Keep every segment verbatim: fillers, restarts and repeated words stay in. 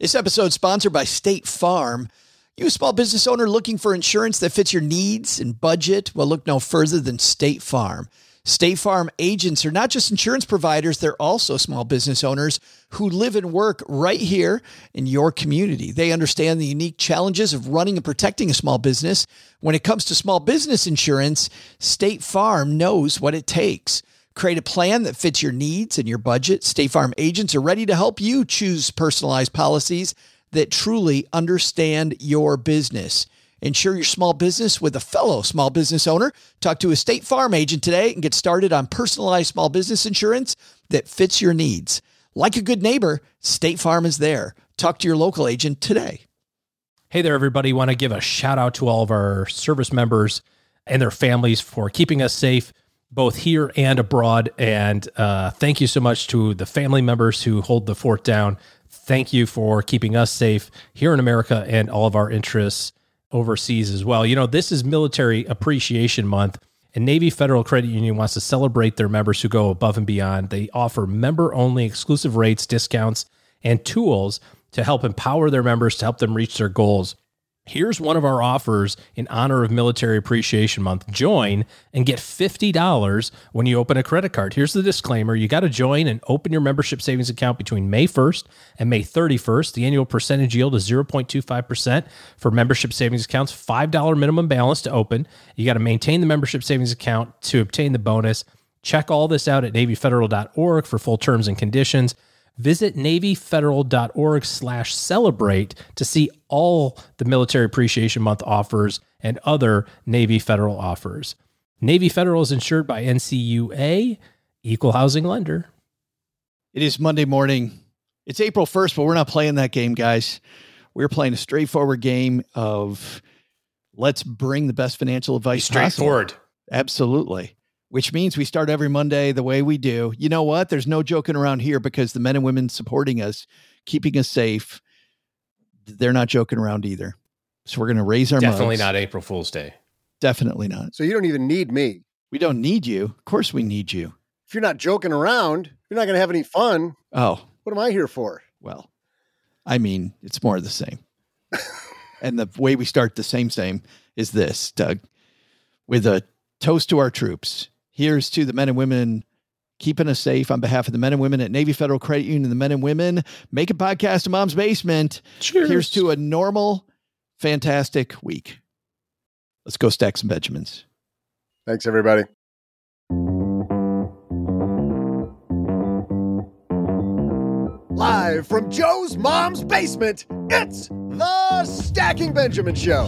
This episode is sponsored by State Farm. You a small business owner looking for insurance that fits your needs and budget? Well, look no further than State Farm. State Farm agents are not just insurance providers, they're also small business owners who live and work right here in your community. They understand the unique challenges of running and protecting a small business. When it comes to small business insurance, State Farm knows what it takes. Create a plan that fits your needs and your budget. State Farm agents are ready to help you choose personalized policies that truly understand your business. Insure your small business with a fellow small business owner. Talk to a State Farm agent today and get started on personalized small business insurance that fits your needs. Like a good neighbor, State Farm is there. Talk to your local agent today. Hey there, everybody. Want to give a shout out to all of our service members and their families for keeping us safe, both here and abroad. And uh, thank you so much to the family members who hold the fort down. Thank you for keeping us safe here in America and all of our interests overseas as well. You know, this is Military Appreciation Month, and Navy Federal Credit Union wants to celebrate their members who go above and beyond. They offer member-only exclusive rates, discounts, and tools to help empower their members to help them reach their goals. Here's one of our offers in honor of Military Appreciation Month. Join and get fifty dollars when you open a credit card. Here's the disclaimer. You got to join and open your membership savings account between May first and May thirty-first. The annual percentage yield is zero point two five percent for membership savings accounts, five dollars minimum balance to open. You got to maintain the membership savings account to obtain the bonus. Check all this out at Navy Federal dot org for full terms and conditions. Visit Navy Federal dot org slash celebrate to see all the Military Appreciation Month offers and other Navy Federal offers. Navy Federal is insured by N C U A, Equal Housing Lender. It is Monday morning. It's April first, but we're not playing that game, guys. We're playing a straightforward game of let's bring the best financial advice straightforward. Possible. Absolutely. Which means we start every Monday the way we do. You know what? There's no joking around here because the men and women supporting us, keeping us safe, they're not joking around either. So we're going to raise our Definitely mugs. not April Fool's Day. Definitely not. So you don't even need me. We don't need you. Of course we need you. If you're not joking around, you're not going to have any fun. Oh. What am I here for? Well, I mean, it's more of the same. And the way we start the same, same is this, Doug, with a toast to our troops. Here's to the men and women keeping us safe on behalf of the men and women at Navy Federal Credit Union and the men and women making podcast in Mom's Basement. Cheers. Here's to a normal, fantastic week. Let's go stack some Benjamins. Thanks, everybody. Live from Joe's Mom's Basement, it's the Stacking Benjamin Show.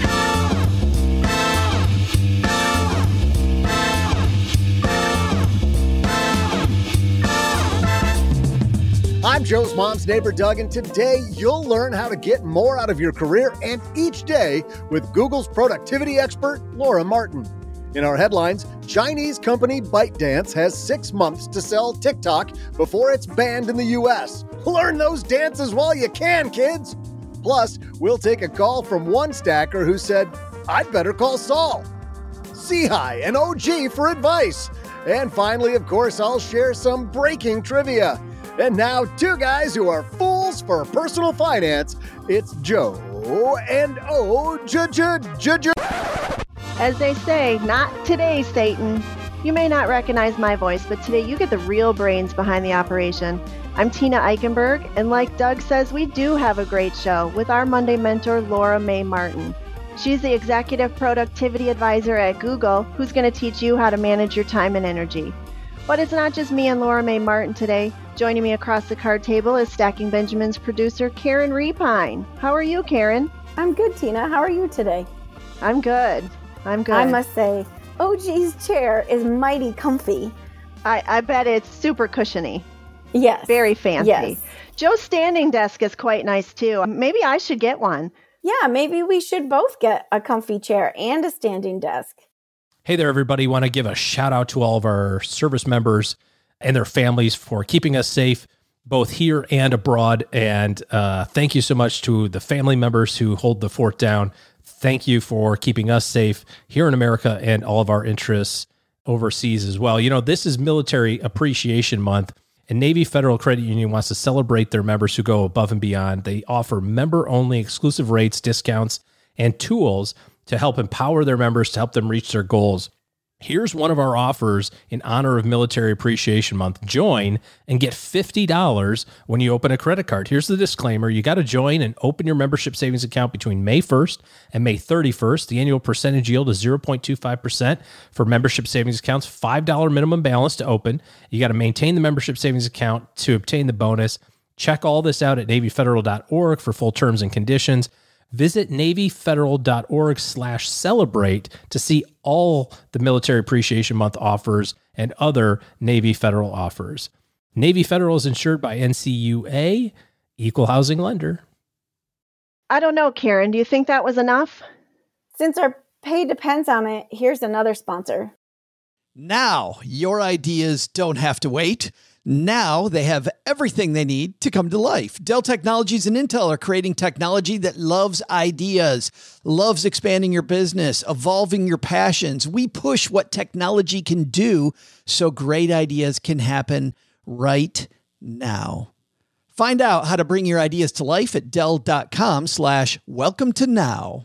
I'm Joe's mom's neighbor, Doug, and today you'll learn how to get more out of your career and each day with Google's productivity expert, Laura Martin. In our headlines, Chinese company ByteDance has six months to sell TikTok before it's banned in the U S. Learn those dances while you can, kids. Plus, we'll take a call from one stacker who said, I'd better call Saul. C-High and O G for advice. And finally, of course, I'll share some breaking trivia. And now, two guys who are fools for personal finance. It's Joe and O J J J J. As they say, not today, Satan. You may not recognize my voice, but today you get the real brains behind the operation. I'm Tina Eichenberg, and like Doug says, we do have a great show with our Monday mentor, Laura May Martin. She's the Executive Productivity Advisor at Google, who's going to teach you how to manage your time and energy. But it's not just me and Laura May Martin today. Joining me across the card table is Stacking Benjamin's producer, Karen Repine. How are you, Karen? I'm good, Tina. How are you today? I'm good. I'm good. I must say, O G's chair is mighty comfy. I, I bet it's super cushiony. Yes. Very fancy. Yes. Joe's standing desk is quite nice, too. Maybe I should get one. Yeah, maybe we should both get a comfy chair and a standing desk. Hey there, everybody. Want to give a shout out to all of our service members and their families for keeping us safe, both here and abroad. And uh, thank you so much to the family members who hold the fort down. Thank you for keeping us safe here in America and all of our interests overseas as well. You know, this is Military Appreciation Month, And Navy Federal Credit Union wants to celebrate their members who go above and beyond. They offer member-only exclusive rates, discounts, and tools to help empower their members to help them reach their goals. Here's one of our offers in honor of Military Appreciation Month. Join and get fifty dollars when you open a credit card. Here's the disclaimer. You got to join and open your membership savings account between May first and May thirty-first. The annual percentage yield is zero point two five percent for membership savings accounts, five dollars minimum balance to open. You got to maintain the membership savings account to obtain the bonus. Check all this out at Navy Federal dot org for full terms and conditions. Visit Navy Federal dot org slash celebrate to see all the Military Appreciation Month offers and other Navy Federal offers. Navy Federal is insured by N C U A, Equal Housing Lender. I don't know, Karen. Do you think that was enough? Since our pay depends on it, here's another sponsor. Now, your ideas don't have to wait. Now they have everything they need to come to life. Dell Technologies and Intel are creating technology that loves ideas, loves expanding your business, evolving your passions. We push what technology can do so great ideas can happen right now. Find out how to bring your ideas to life at Dell.com slash welcome to now.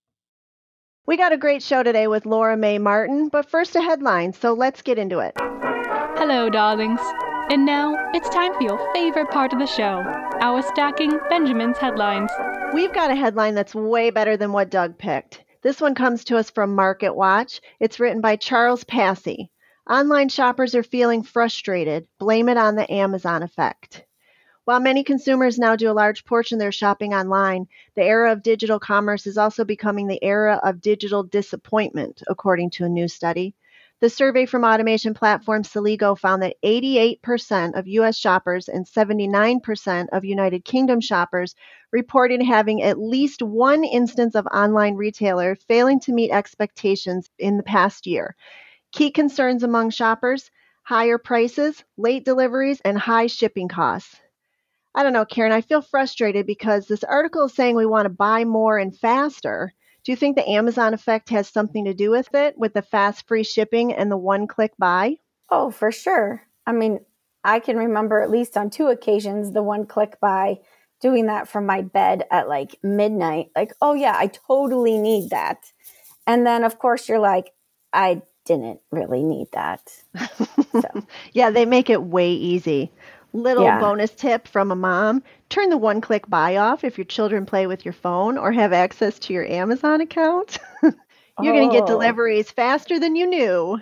We got a great show today with Laura Mae Martin, but first a headline, so let's get into it. Hello, darlings. And now, it's time for your favorite part of the show, our Stacking Benjamin's Headlines. We've got a headline that's way better than what Doug picked. This one comes to us from Market Watch. It's written by Charles Passy. Online shoppers are feeling frustrated. Blame it on the Amazon effect. While many consumers now do a large portion of their shopping online, the era of digital commerce is also becoming the era of digital disappointment, according to a new study. The survey from automation platform Celigo found that eighty-eight percent of U S shoppers and seventy-nine percent of United Kingdom shoppers reported having at least one instance of online retailer failing to meet expectations in the past year. Key concerns among shoppers: higher prices, late deliveries, and high shipping costs. I don't know, Karen, I feel frustrated because this article is saying we want to buy more and faster. Do you think the Amazon effect has something to do with it, with the fast free shipping and the one-click buy? Oh, for sure. I mean, I can remember at least on two occasions the one-click buy, doing that from my bed at like midnight. Like, oh yeah, I totally need that. And then, of course, you're like, I didn't really need that. So. Yeah, they make it way easy. Little Yeah. bonus tip from a mom: turn the one-click buy off if your children play with your phone or have access to your Amazon account. You're going to get Oh. deliveries faster than you knew.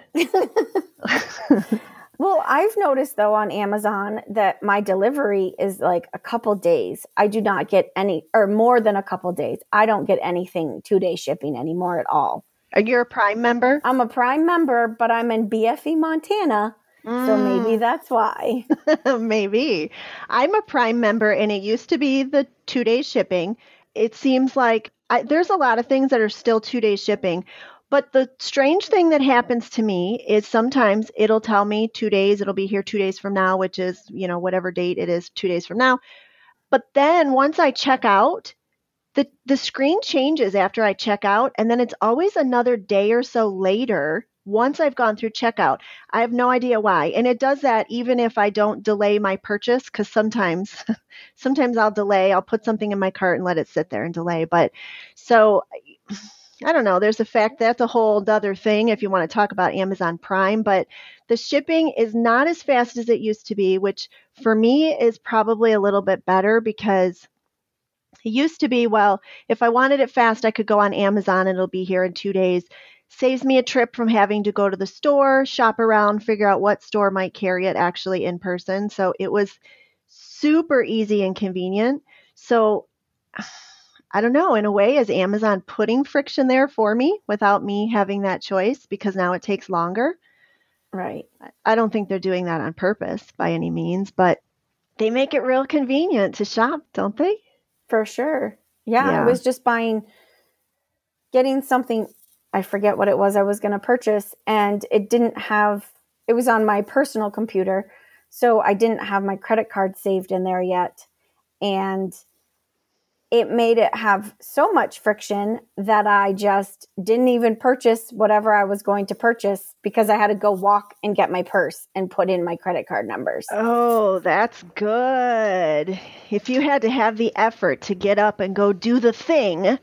Well, I've noticed though on Amazon that my delivery is like a couple days. I do not get any, or more than a couple days. I don't get anything two-day shipping anymore at all. Are you a Prime member? I'm a Prime member, but I'm in B F E, Montana. So maybe that's why. Maybe. I'm a Prime member, and it used to be the two-day shipping. It seems like I, there's a lot of things that are still two-day shipping. But the strange thing that happens to me is sometimes it'll tell me two days, it'll be here two days from now, which is, you know, whatever date it is, two days from now. But then once I check out, the, the screen changes after I check out, and then it's always another day or so later once I've gone through checkout. I have no idea why. And it does that even if I don't delay my purchase, because sometimes, sometimes I'll delay, I'll put something in my cart and let it sit there and delay. But so I don't know, there's a fact that's a whole other thing if you want to talk about Amazon Prime, but the shipping is not as fast as it used to be, which for me is probably a little bit better because it used to be, well, if I wanted it fast, I could go on Amazon and it'll be here in two days. Saves me a trip from having to go to the store, shop around, figure out what store might carry it actually in person. So it was super easy and convenient. So I don't know, in a way, is Amazon putting friction there for me without me having that choice because now it takes longer? Right. I don't think they're doing that on purpose by any means, but they make it real convenient to shop, don't they? For sure. Yeah, Yeah. I was just buying, getting something, I forget what it was I was going to purchase, and it didn't have, it was on my personal computer, so I didn't have my credit card saved in there yet. And it made it have so much friction that I just didn't even purchase whatever I was going to purchase because I had to go walk and get my purse and put in my credit card numbers. Oh, that's good. If you had to have the effort to get up and go do the thing,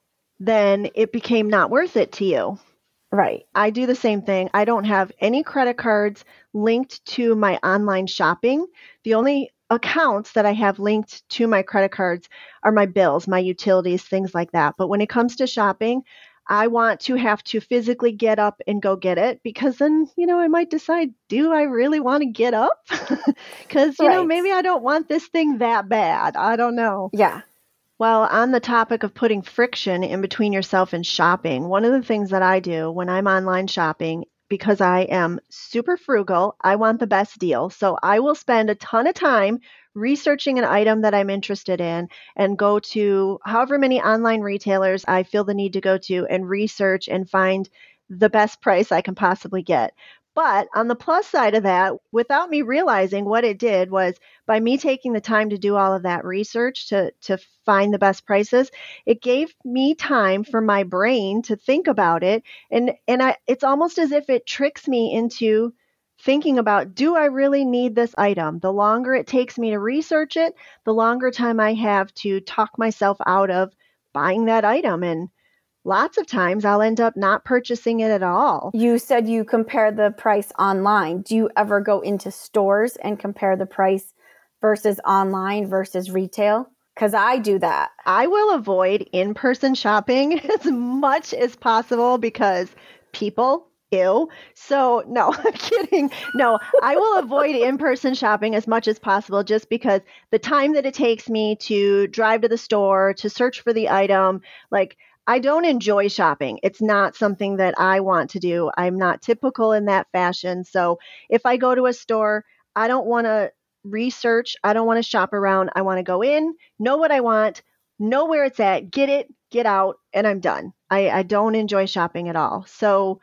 then it became not worth it to you. Right. I do the same thing. I don't have any credit cards linked to my online shopping. The only accounts that I have linked to my credit cards are my bills, my utilities, things like that. But when it comes to shopping, I want to have to physically get up and go get it because then, you know, I might decide, do I really want to get up? Because, you Right. know, maybe I don't want this thing that bad. I don't know. Yeah. Well, on the topic of putting friction in between yourself and shopping, one of the things that I do when I'm online shopping, because I am super frugal, I want the best deal. So I will spend a ton of time researching an item that I'm interested in and go to however many online retailers I feel the need to go to and research and find the best price I can possibly get. But on the plus side of that, without me realizing what it did was by me taking the time to do all of that research to, to find the best prices, it gave me time for my brain to think about it. And, and I, it's almost as if it tricks me into thinking about, do I really need this item? The longer it takes me to research it, the longer time I have to talk myself out of buying that item. And lots of times I'll end up not purchasing it at all. You said you compare the price online. Do you ever go into stores and compare the price versus online versus retail? Because I do that. I will avoid in-person shopping as much as possible because people, ew. So no, I'm kidding. No, I will avoid in-person shopping as much as possible just because the time that it takes me to drive to the store, to search for the item, like I don't enjoy shopping. It's not something that I want to do. I'm not typical in that fashion. So if I go to a store, I don't want to research. I don't want to shop around. I want to go in, know what I want, know where it's at, get it, get out, and I'm done. I, I don't enjoy shopping at all. So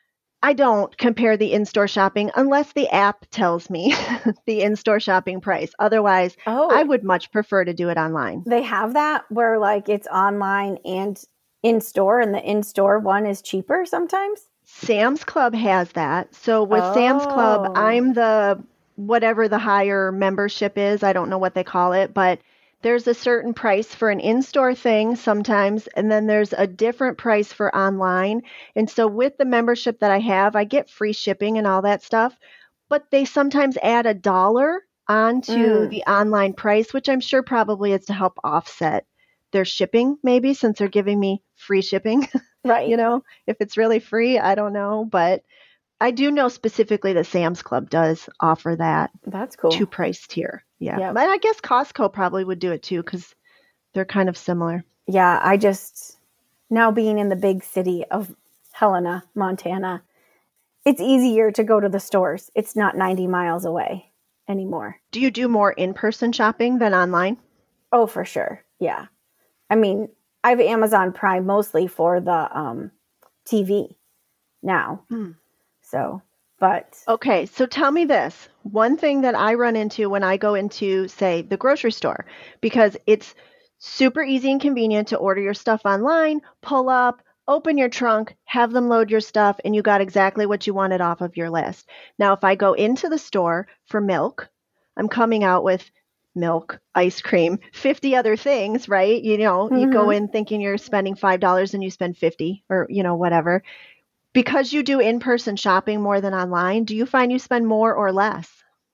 I don't compare the in-store shopping unless the app tells me the in-store shopping price. Otherwise, Oh, I would much prefer to do it online. they have that where like it's online and in store, and the in store one is cheaper sometimes. Sam's Club has that. So with Sam's Club, Oh. I'm the whatever the higher membership is. I don't know what they call it, but there's a certain price for an in-store thing sometimes, and then there's a different price for online. And so with the membership that I have, I get free shipping and all that stuff, but they sometimes add a dollar onto Mm. the online price, which I'm sure probably is to help offset their shipping, maybe since they're giving me free shipping. Right. You know, if it's really free, I don't know. But I do know specifically that Sam's Club does offer that That's cool. two price tier. Yeah. Yeah. But I guess Costco probably would do it too because they're kind of similar. Yeah, I just, now being in the big city of Helena, Montana, it's easier to go to the stores. It's not ninety miles away anymore. Do you do more in-person shopping than online? Oh, for sure. Yeah. I mean, I have Amazon Prime mostly for the um, T V now. Hmm. So, but Okay, so tell me this. One thing that I run into when I go into, say, the grocery store, because it's super easy and convenient to order your stuff online, pull up, open your trunk, have them load your stuff, and you got exactly what you wanted off of your list. Now, if I go into the store for milk, I'm coming out with milk, ice cream, fifty other things, right? You know, you go Mhm. in thinking you're spending five dollars and you spend fifty or, you know, whatever. Because you do in-person shopping more than online, do you find you spend more or less?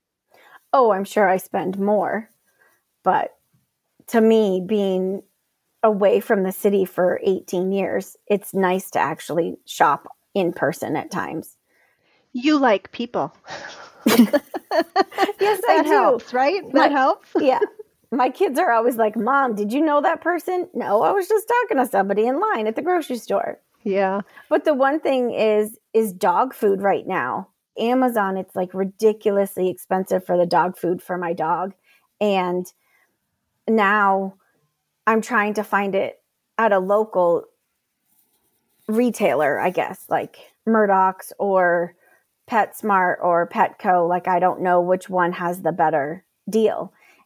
oh, I'm sure I spend more. But to me, being away from the city for eighteen years, it's nice to actually shop in person at times. You like people. Yes, I That do. helps, right? My- That helps. Yeah. My kids are always like, Mom, did you know that person? No, I was just talking to somebody in line at the grocery store. Yeah. But the one thing is is dog food right now. Amazon, it's like ridiculously expensive for the dog food for my dog. And now I'm trying to find it at a local retailer, I guess, like Murdoch's or PetSmart or Petco. Like I don't know which one has the better deal.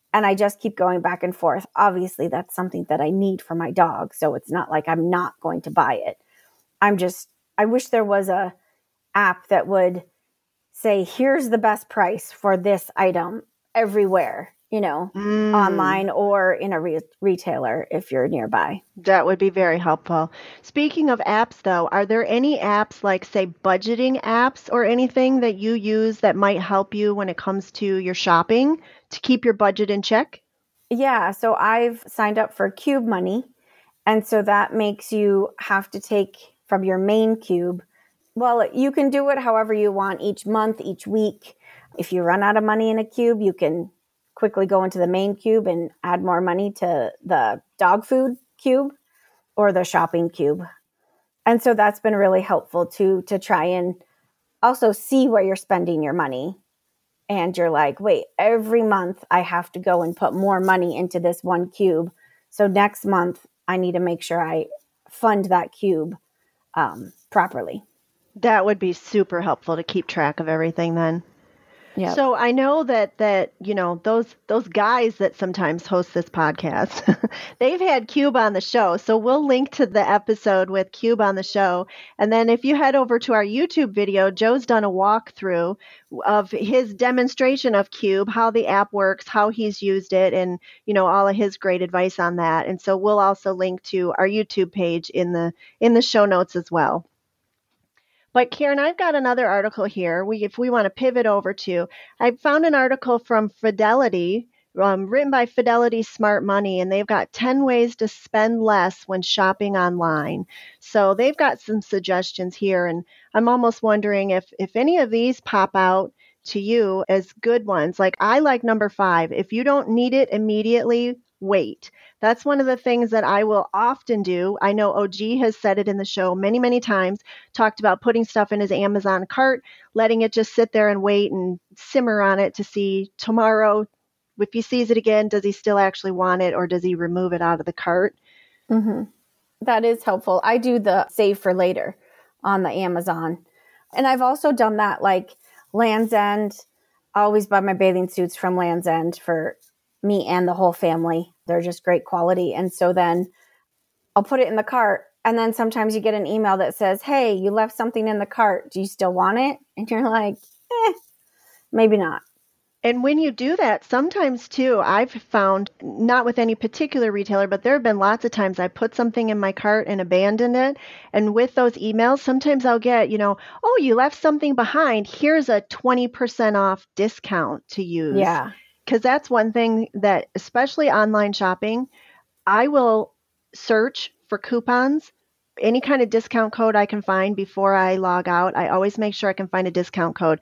And I just keep going back and forth. Obviously, that's something that I need for my dog. So it's not like I'm not going to buy it. I'm just, I wish there was a app that would say, here's the best price for this item everywhere, you know, Mm. online or in a re- retailer if you're nearby. That would be very helpful. Speaking of apps, though, are there any apps like, say, budgeting apps or anything that you use that might help you when it comes to your shopping to keep your budget in check? Yeah. So I've signed up for Cube Money. And so that makes you have to take from your main cube. Well, you can do it however you want each month, each week. If you run out of money in a cube, you can quickly go into the main cube and add more money to the dog food cube or the shopping cube. And so that's been really helpful too, to try and also see where you're spending your money. And you're like, wait, every month I have to go and put more money into this one cube. So next month I need to make sure I fund that cube um, properly. That would be super helpful to keep track of everything then. Yeah. So I know that that you know those those guys that sometimes host this podcast, they've had Cube on the show. So we'll link to the episode with Cube on the show, and then if you head over to our YouTube video, Joe's done a walkthrough of his demonstration of Cube, how the app works, how he's used it, and you know all of his great advice on that. And so we'll also link to our YouTube page in the in the show notes as well. But Karen, I've got another article here. We, if we want to pivot over to, I found an article from Fidelity, um, written by Fidelity Smart Money, and they've got ten ways to spend less when shopping online. So they've got some suggestions here, and I'm almost wondering if if any of these pop out to you as good ones. Like I like number five. If you don't need it immediately, wait. That's one of the things that I will often do. I know O G has said it in the show many, many times, talked about putting stuff in his Amazon cart, letting it just sit there and wait and simmer on it to see tomorrow, if he sees it again, does he still actually want it or does he remove it out of the cart? Mm-hmm. That is helpful. I do the save for later on the Amazon. And I've also done that like Land's End. I always buy my bathing suits from Land's End for me and the whole family. They're just great quality. And so then I'll put it in the cart. And then sometimes you get an email that says, hey, you left something in the cart. Do you still want it? And you're like, eh, maybe not. And when you do that, sometimes too, I've found, not with any particular retailer, but there have been lots of times I put something in my cart and abandoned it. And with those emails, sometimes I'll get, you know, oh, you left something behind. Here's a twenty percent off discount to use. Yeah. Because that's one thing that, especially online shopping, I will search for coupons, any kind of discount code I can find before I log out. I always make sure I can find a discount code.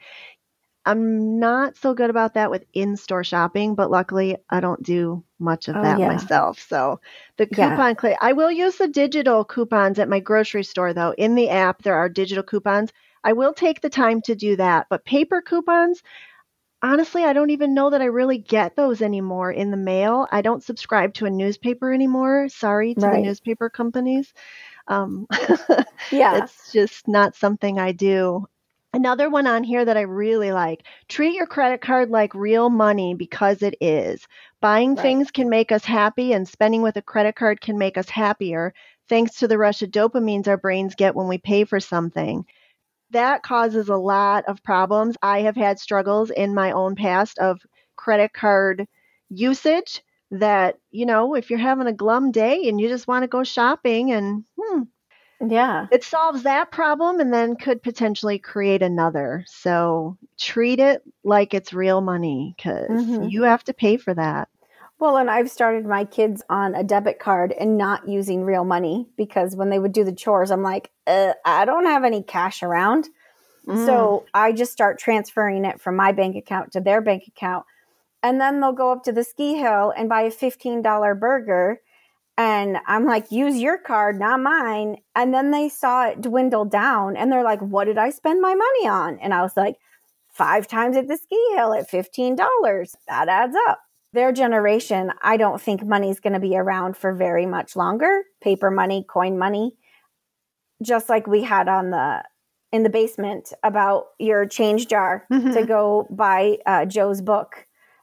I'm not so good about that with in-store shopping, but luckily I don't do much of Oh, that yeah. myself. So the Yeah. coupon click, I will use the digital coupons at my grocery store though. In the app, there are digital coupons. I will take the time to do that, but paper coupons, honestly, I don't even know that I really get those anymore in the mail. I don't subscribe to a newspaper anymore. Sorry to Right. the newspaper companies. Um, Yeah. it's just not something I do. Another one on here that I really like, treat your credit card like real money because it is. Buying Right. things can make us happy and spending with a credit card can make us happier thanks to the rush of dopamines our brains get when we pay for something. That causes a lot of problems. I have had struggles in my own past of credit card usage that, you know, if you're having a glum day and you just want to go shopping and hmm, Yeah. it solves that problem and then could potentially create another. So treat it like it's real money because Mhm. you have to pay for that. Well, and I've started my kids on a debit card and not using real money because when they would do the chores, I'm like, uh, I don't have any cash around. Mm. So I just start transferring it from my bank account to their bank account. And then they'll go up to the ski hill and buy a fifteen dollars burger. And I'm like, use your card, not mine. And then they saw it dwindle down and they're like, what did I spend my money on? And I was like, five times at the ski hill at fifteen dollars. That adds up. Their generation, I don't think money's going to be around for very much longer. Paper money, coin money, just like we had on the in the basement about your change jar Mhm. to go buy uh, Joe's book.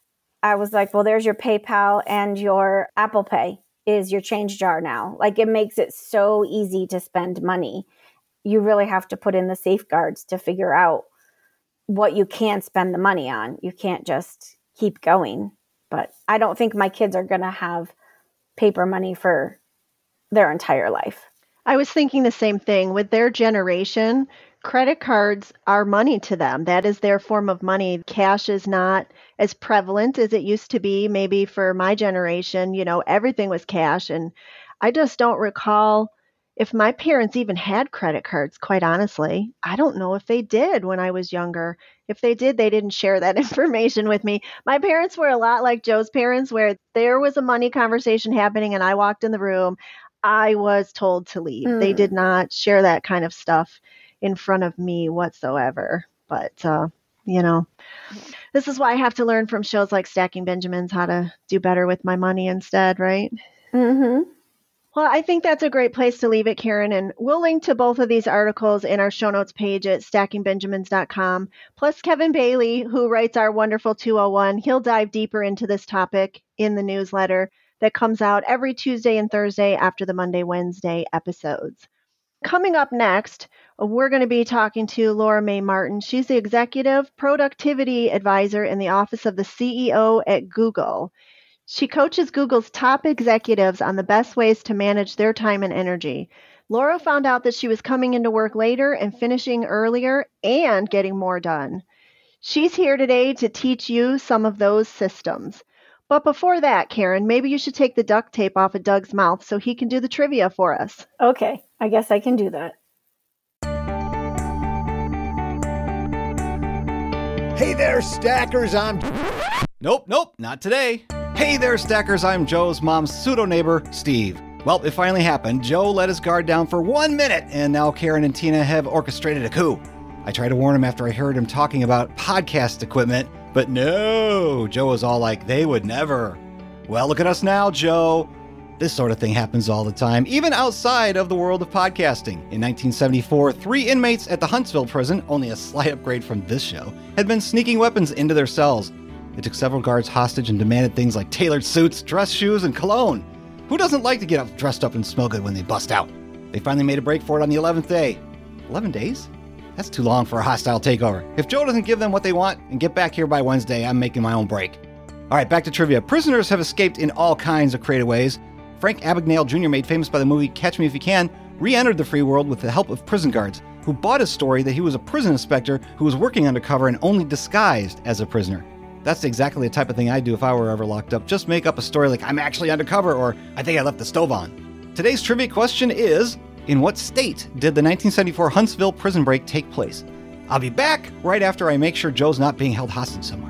I was like, well, there's your PayPal and your Apple Pay is your change jar now. Like, it makes it so easy to spend money. You really have to put in the safeguards to figure out what you can spend the money on. You can't just keep going. But I don't think my kids are going to have paper money for their entire life. I was thinking the same thing. With their generation, credit cards are money to them. That is their form of money. Cash is not as prevalent as it used to be. Maybe for my generation, you know, everything was cash. And I just don't recall if my parents even had credit cards, quite honestly. I don't know if they did when I was younger. If they did, they didn't share that information with me. My parents were a lot like Joe's parents, where there was a money conversation happening and I walked in the room, I was told to leave. Mm. They did not share that kind of stuff in front of me whatsoever. But, uh, you know, this is why I have to learn from shows like Stacking Benjamins how to do better with my money instead, right? Mm-hmm. Well, I think that's a great place to leave it, Karen. And we'll link to both of these articles in our show notes page at stacking benjamins dot com. Plus, Kevin Bailey, who writes our wonderful two oh one, he'll dive deeper into this topic in the newsletter that comes out every Tuesday and Thursday after the Monday, Wednesday episodes. Coming up next, we're going to be talking to Laura Mae Martin. She's the Executive Productivity Advisor in the Office of the C E O at Google. She coaches Google's top executives on the best ways to manage their time and energy. Laura found out that she was coming into work later and finishing earlier and getting more done. She's here today to teach you some of those systems. But before that, Karen, maybe you should take the duct tape off of Doug's mouth so he can do the trivia for us. Okay, I guess I can do that. Hey there, Stackers. I'm... Nope, nope, not today. Hey there, Stackers. I'm Joe's mom's pseudo-neighbor, Steve. Well, it finally happened. Joe let his guard down for one minute, and now Karen and Tina have orchestrated a coup. I tried to warn him after I heard him talking about podcast equipment, but no, Joe was all like, they would never. Well, look at us now, Joe. This sort of thing happens all the time, even outside of the world of podcasting. In nineteen seventy-four, three inmates at the Huntsville prison, only a slight upgrade from this show, had been sneaking weapons into their cells. They took several guards hostage and demanded things like tailored suits, dress shoes, and cologne. Who doesn't like to get up dressed up and smell good when they bust out? They finally made a break for it on the eleventh day. eleven days? That's too long for a hostile takeover. If Joe doesn't give them what they want and get back here by Wednesday, I'm making my own break. All right, back to trivia. Prisoners have escaped in all kinds of creative ways. Frank Abagnale Junior, made famous by the movie Catch Me If You Can, re-entered the free world with the help of prison guards, who bought his story that he was a prison inspector who was working undercover and only disguised as a prisoner. That's exactly the type of thing I'd do if I were ever locked up. Just make up a story like I'm actually undercover or I think I left the stove on. Today's trivia question is, in what state did the nineteen seventy-four Huntsville prison break take place? I'll be back right after I make sure Joe's not being held hostage somewhere.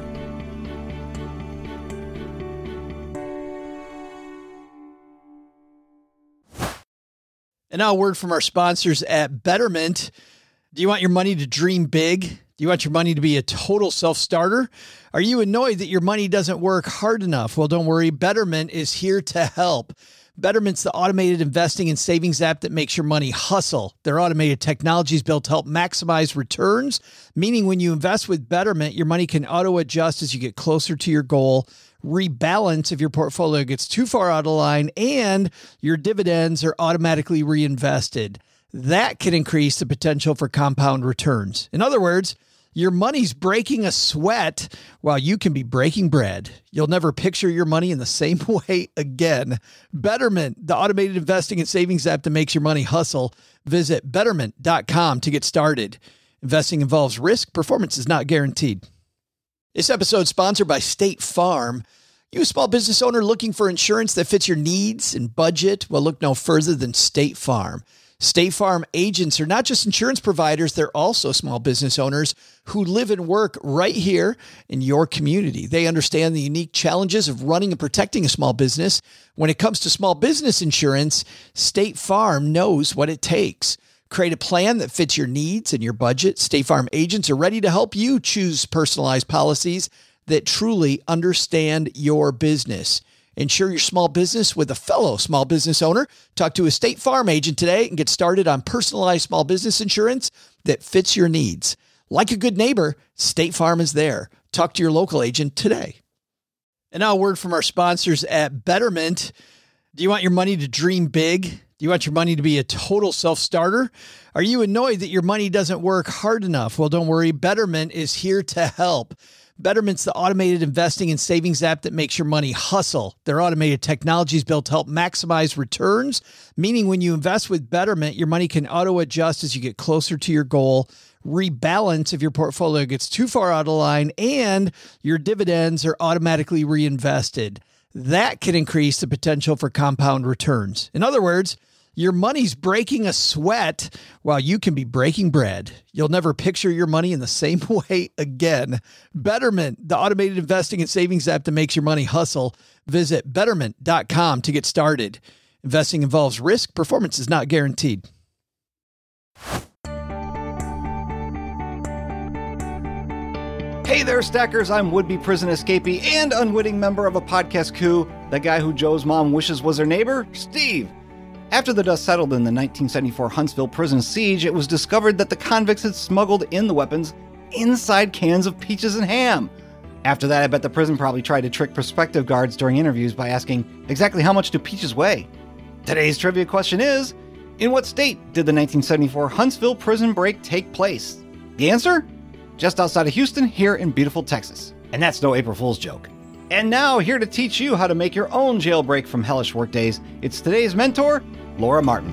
And now a word from our sponsors at Betterment. Do you want your money to dream big? Do you want your money to be a total self-starter? Are you annoyed that your money doesn't work hard enough? Well, don't worry. Betterment is here to help. Betterment's the automated investing and savings app that makes your money hustle. Their automated technology is built to help maximize returns, meaning when you invest with Betterment, your money can auto-adjust as you get closer to your goal, rebalance if your portfolio gets too far out of line, and your dividends are automatically reinvested. That can increase the potential for compound returns. In other words, your money's breaking a sweat while you can be breaking bread. You'll never picture your money in the same way again. Betterment, the automated investing and savings app that makes your money hustle. Visit betterment dot com to get started. Investing involves risk. Performance is not guaranteed. This episode is sponsored by State Farm. You a small business owner looking for insurance that fits your needs and budget? Well, look no further than State Farm. State Farm agents are not just insurance providers, they're also small business owners who live and work right here in your community. They understand the unique challenges of running and protecting a small business. When it comes to small business insurance, State Farm knows what it takes. Create a plan that fits your needs and your budget. State Farm agents are ready to help you choose personalized policies that truly understand your business. Insure your small business with a fellow small business owner. Talk to a State Farm agent today and get started on personalized small business insurance that fits your needs. Like a good neighbor, State Farm is there. Talk to your local agent today. And now a word from our sponsors at Betterment. Do you want your money to dream big? Do you want your money to be a total self-starter? Are you annoyed that your money doesn't work hard enough? Well, don't worry. Betterment is here to help. Betterment's the automated investing and savings app that makes your money hustle. Their automated technology is built to help maximize returns, meaning when you invest with Betterment, your money can auto-adjust as you get closer to your goal, rebalance if your portfolio gets too far out of line, and your dividends are automatically reinvested. That can increase the potential for compound returns. In other words, your money's breaking a sweat while you can be breaking bread. You'll never picture your money in the same way again. Betterment, the automated investing and savings app that makes your money hustle. Visit betterment dot com to get started. Investing involves risk. Performance is not guaranteed. Hey there, Stackers. I'm would-be prison escapee and unwitting member of a podcast coup, the guy who Joe's mom wishes was her neighbor, Steve. After the dust settled in the nineteen seventy-four Huntsville prison siege, it was discovered that the convicts had smuggled in the weapons inside cans of peaches and ham. After that, I bet the prison probably tried to trick prospective guards during interviews by asking, exactly how much do peaches weigh? Today's trivia question is, in what state did the nineteen seventy-four Huntsville prison break take place? The answer? Just outside of Houston, here in beautiful Texas. And that's no April Fool's joke. And now, here to teach you how to make your own jailbreak from hellish workdays, it's today's mentor, Laura Martin.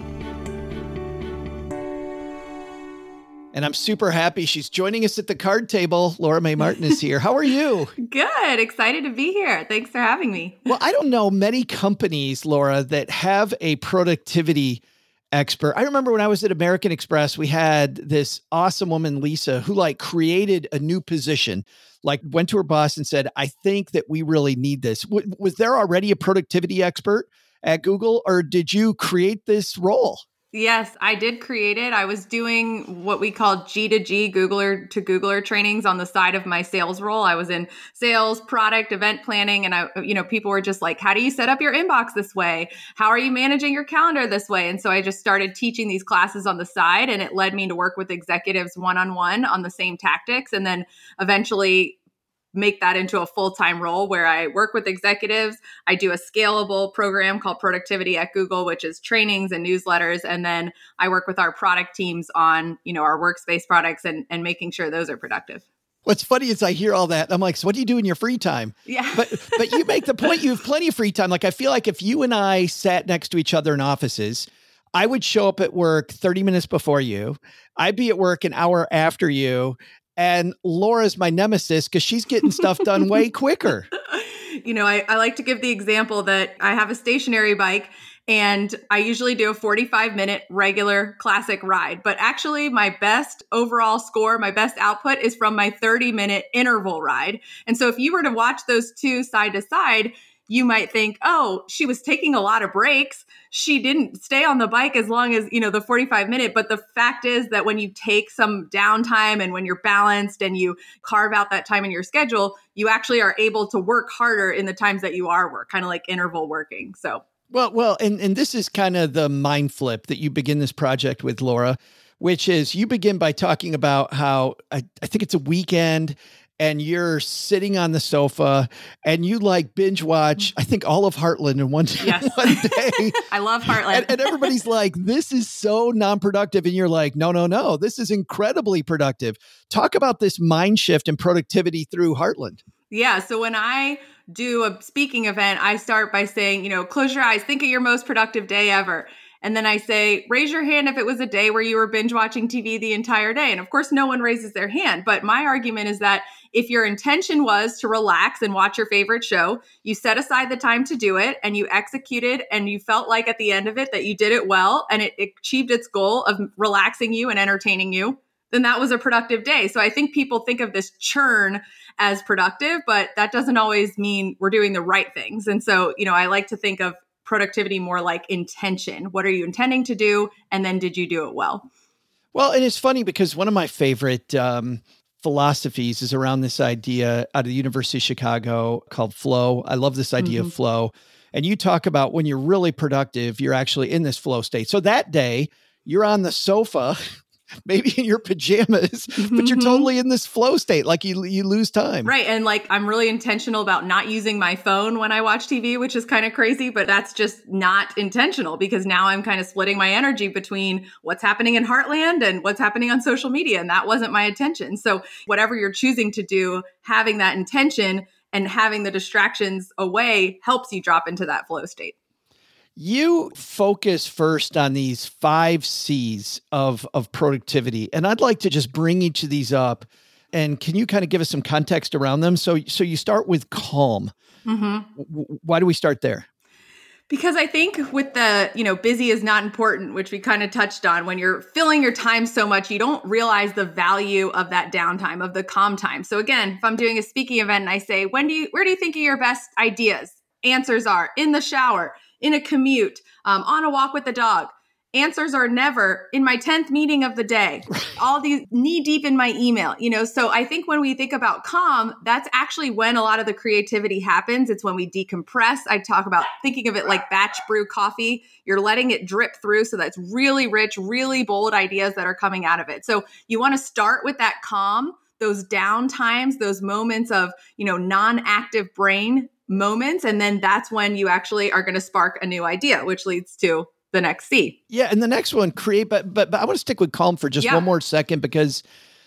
And I'm super happy she's joining us at the card table. Laura Mae Martin is here. How are you? Good. Excited to be here. Thanks for having me. Well, I don't know many companies, Laura, that have a productivity expert. I remember when I was at American Express, we had this awesome woman, Lisa, who like created a new position, like went to her boss and said, I think that we really need this. W- was there already a productivity expert at Google, or did you create this role? Yes, I did create it. I was doing what we call G to G, Googler to Googler trainings on the side of my sales role. I was in sales, product, event planning, and I, you know, people were just like, how do you set up your inbox this way? How are you managing your calendar this way? And so I just started teaching these classes on the side, and it led me to work with executives one-on-one on the same tactics. And then eventually make that into a full-time role where I work with executives. I do a scalable program called Productivity at Google, which is trainings and newsletters. And then I work with our product teams on, you know, our workspace products and, and making sure those are productive. What's funny is I hear all that. I'm like, so what do you do in your free time? Yeah. But but you make the point, you have plenty of free time. Like, I feel like if you and I sat next to each other in offices, I would show up at work thirty minutes before you. I'd be at work an hour after you. And Laura's my nemesis because she's getting stuff done way quicker. You know, I, I like to give the example that I have a stationary bike and I usually do a forty-five minute regular classic ride. But actually my best overall score, my best output is from my thirty minute interval ride. And so if you were to watch those two side to side, you might think, oh, she was taking a lot of breaks. She didn't stay on the bike as long as, you know, the forty-five minute. But the fact is that when you take some downtime and when you're balanced and you carve out that time in your schedule, you actually are able to work harder in the times that you are work, kind of like interval working. So, well, well, and, and this is kind of the mind flip that you begin this project with, Laura, which is you begin by talking about how I, I think it's a weekend and you're sitting on the sofa and you like binge watch, I think all of Heartland in one, yes. one day. I love Heartland. And, and everybody's like, this is so non-productive. And you're like, no, no, no, this is incredibly productive. Talk about this mind shift and productivity through Heartland. Yeah. So when I do a speaking event, I start by saying, you know, close your eyes, think of your most productive day ever. And then I say, raise your hand if it was a day where you were binge watching T V the entire day. And of course, no one raises their hand. But my argument is that if your intention was to relax and watch your favorite show, you set aside the time to do it and you executed and you felt like at the end of it that you did it well and it achieved its goal of relaxing you and entertaining you, then that was a productive day. So I think people think of this churn as productive, but that doesn't always mean we're doing the right things. And so, you know, I like to think of productivity more like intention. What are you intending to do? And then did you do it well? Well, and it's funny because one of my favorite um, philosophies is around this idea out of the University of Chicago called flow. I love this idea mm-hmm. of flow. And you talk about when you're really productive, you're actually in this flow state. So that day you're on the sofa maybe in your pajamas, but you're totally in this flow state. Like you, you lose time. Right. And like, I'm really intentional about not using my phone when I watch T V, which is kind of crazy, but that's just not intentional because now I'm kind of splitting my energy between what's happening in Heartland and what's happening on social media. And that wasn't my intention. So whatever you're choosing to do, having that intention and having the distractions away helps you drop into that flow state. You focus first on these five C's of, of productivity. And I'd like to just bring each of these up. And can you kind of give us some context around them? So, so you start with calm. Mm-hmm. W- why do we start there? Because I think with the, you know, busy is not important, which we kind of touched on, when you're filling your time so much, you don't realize the value of that downtime, of the calm time. So again, if I'm doing a speaking event and I say, when do you, where do you think are your best ideas? Answers are in the shower, in a commute, um, on a walk with the dog. Answers are never in my tenth meeting of the day, all these knee deep in my email, you know? So I think when we think about calm, that's actually when a lot of the creativity happens. It's when we decompress. I talk about thinking of it like batch brew coffee. You're letting it drip through. So that's really rich, really bold ideas that are coming out of it. So you want to start with that calm, those down times, those moments of, you know, non-active brain moments. And then that's when you actually are going to spark a new idea, which leads to the next C. Yeah. And the next one, create, but, but, but I want to stick with calm for just yeah. one more second, because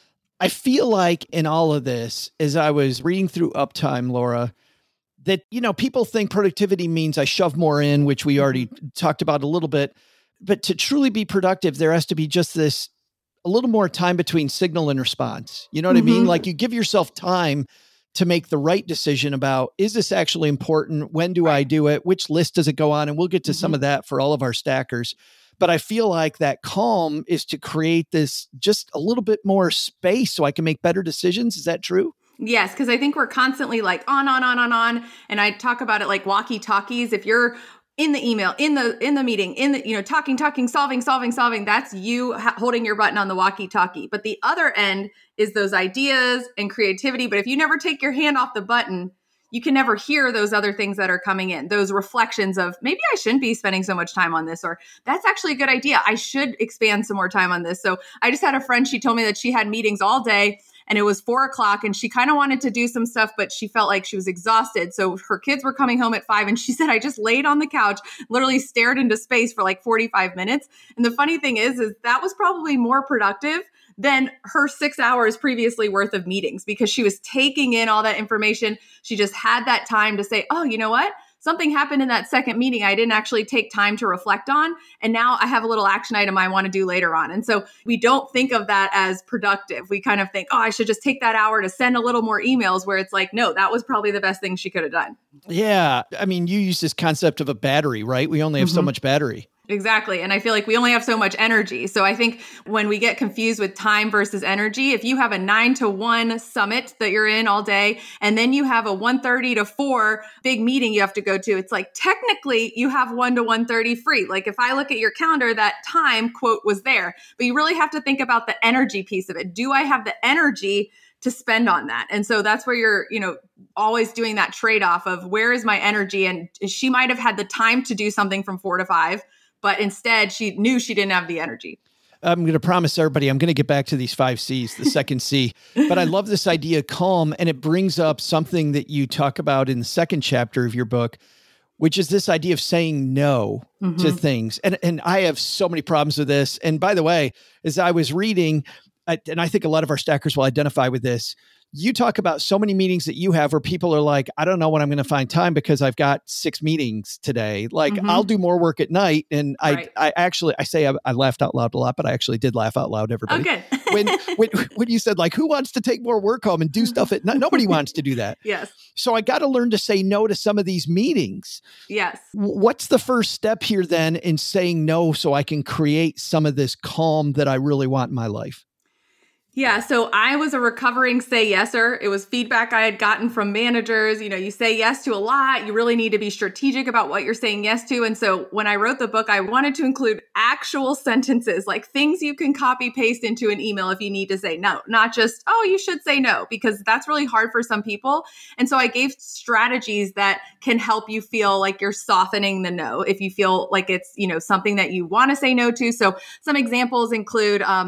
I feel like in all of this, as I was reading through Uptime, Laura, that, you know, people think productivity means I shove more in, which we already mm-hmm. talked about a little bit, but to truly be productive, there has to be just this, a little more time between signal and response. You know what mm-hmm. I mean? Like you give yourself time to make the right decision about, is this actually important? When do I do it? Which list does it go on? And we'll get to mm-hmm. some of that for all of our stackers. But I feel like that calm is to create this just a little bit more space so I can make better decisions. Is that true? Yes, because I think we're constantly like on, on, on, on, on. And I talk about it like walkie-talkies. If you're in the email, in the in the meeting, in the, you know, talking, talking, solving, solving, solving, that's you ha- holding your button on the walkie-talkie. But the other end is those ideas and creativity. But if you never take your hand off the button, you can never hear those other things that are coming in, those reflections of maybe I shouldn't be spending so much time on this, or that's actually a good idea. I should expand some more time on this. So I just had a friend, she told me that she had meetings all day and it was four o'clock and she kind of wanted to do some stuff, but she felt like she was exhausted. So her kids were coming home at five and she said, I just laid on the couch, literally stared into space for like forty-five minutes. And the funny thing is, is that was probably more productive than her six hours previously worth of meetings, because she was taking in all that information. She just had that time to say, oh, you know what? Something happened in that second meeting I didn't actually take time to reflect on. And now I have a little action item I want to do later on. And so we don't think of that as productive. We kind of think, oh, I should just take that hour to send a little more emails, where it's like, no, that was probably the best thing she could have done. Yeah. I mean, you use this concept of a battery, right? We only have mm-hmm. so much battery. Exactly. And I feel like we only have so much energy. So I think when we get confused with time versus energy, if you have a nine to one summit that you're in all day, and then you have a one thirty to four big meeting you have to go to, it's like technically you have one to one thirty free. Like if I look at your calendar, that time quote was there, but you really have to think about the energy piece of it. Do I have the energy to spend on that? And so that's where you're, you know, always doing that trade-off of where is my energy? And she might have had the time to do something from four to five, but instead she knew she didn't have the energy. I'm going to promise everybody, I'm going to get back to these five C's, the second C, but I love this idea of calm. And it brings up something that you talk about in the second chapter of your book, which is this idea of saying no mm-hmm. to things. And, and I have so many problems with this. And by the way, as I was reading, I, and I think a lot of our stackers will identify with this, you talk about so many meetings that you have where people are like, I don't know when I'm going to find time because I've got six meetings today. Like mm-hmm. I'll do more work at night. And I, right. I actually, I say I, I laughed out loud a lot, but I actually did laugh out loud, everybody. Okay. when, when, when you said like, who wants to take more work home and do stuff at night? Nobody wants to do that. Yes. So I got to learn to say no to some of these meetings. Yes. What's the first step here then in saying no so I can create some of this calm that I really want in my life? Yeah. So I was a recovering say yeser. It was feedback I had gotten from managers. You know, you say yes to a lot. You really need to be strategic about what you're saying yes to. And so when I wrote the book, I wanted to include actual sentences, like things you can copy paste into an email if you need to say no, not just, oh, you should say no, because that's really hard for some people. And so I gave strategies that can help you feel like you're softening the no if you feel like it's, you know, something that you want to say no to. So some examples include, um,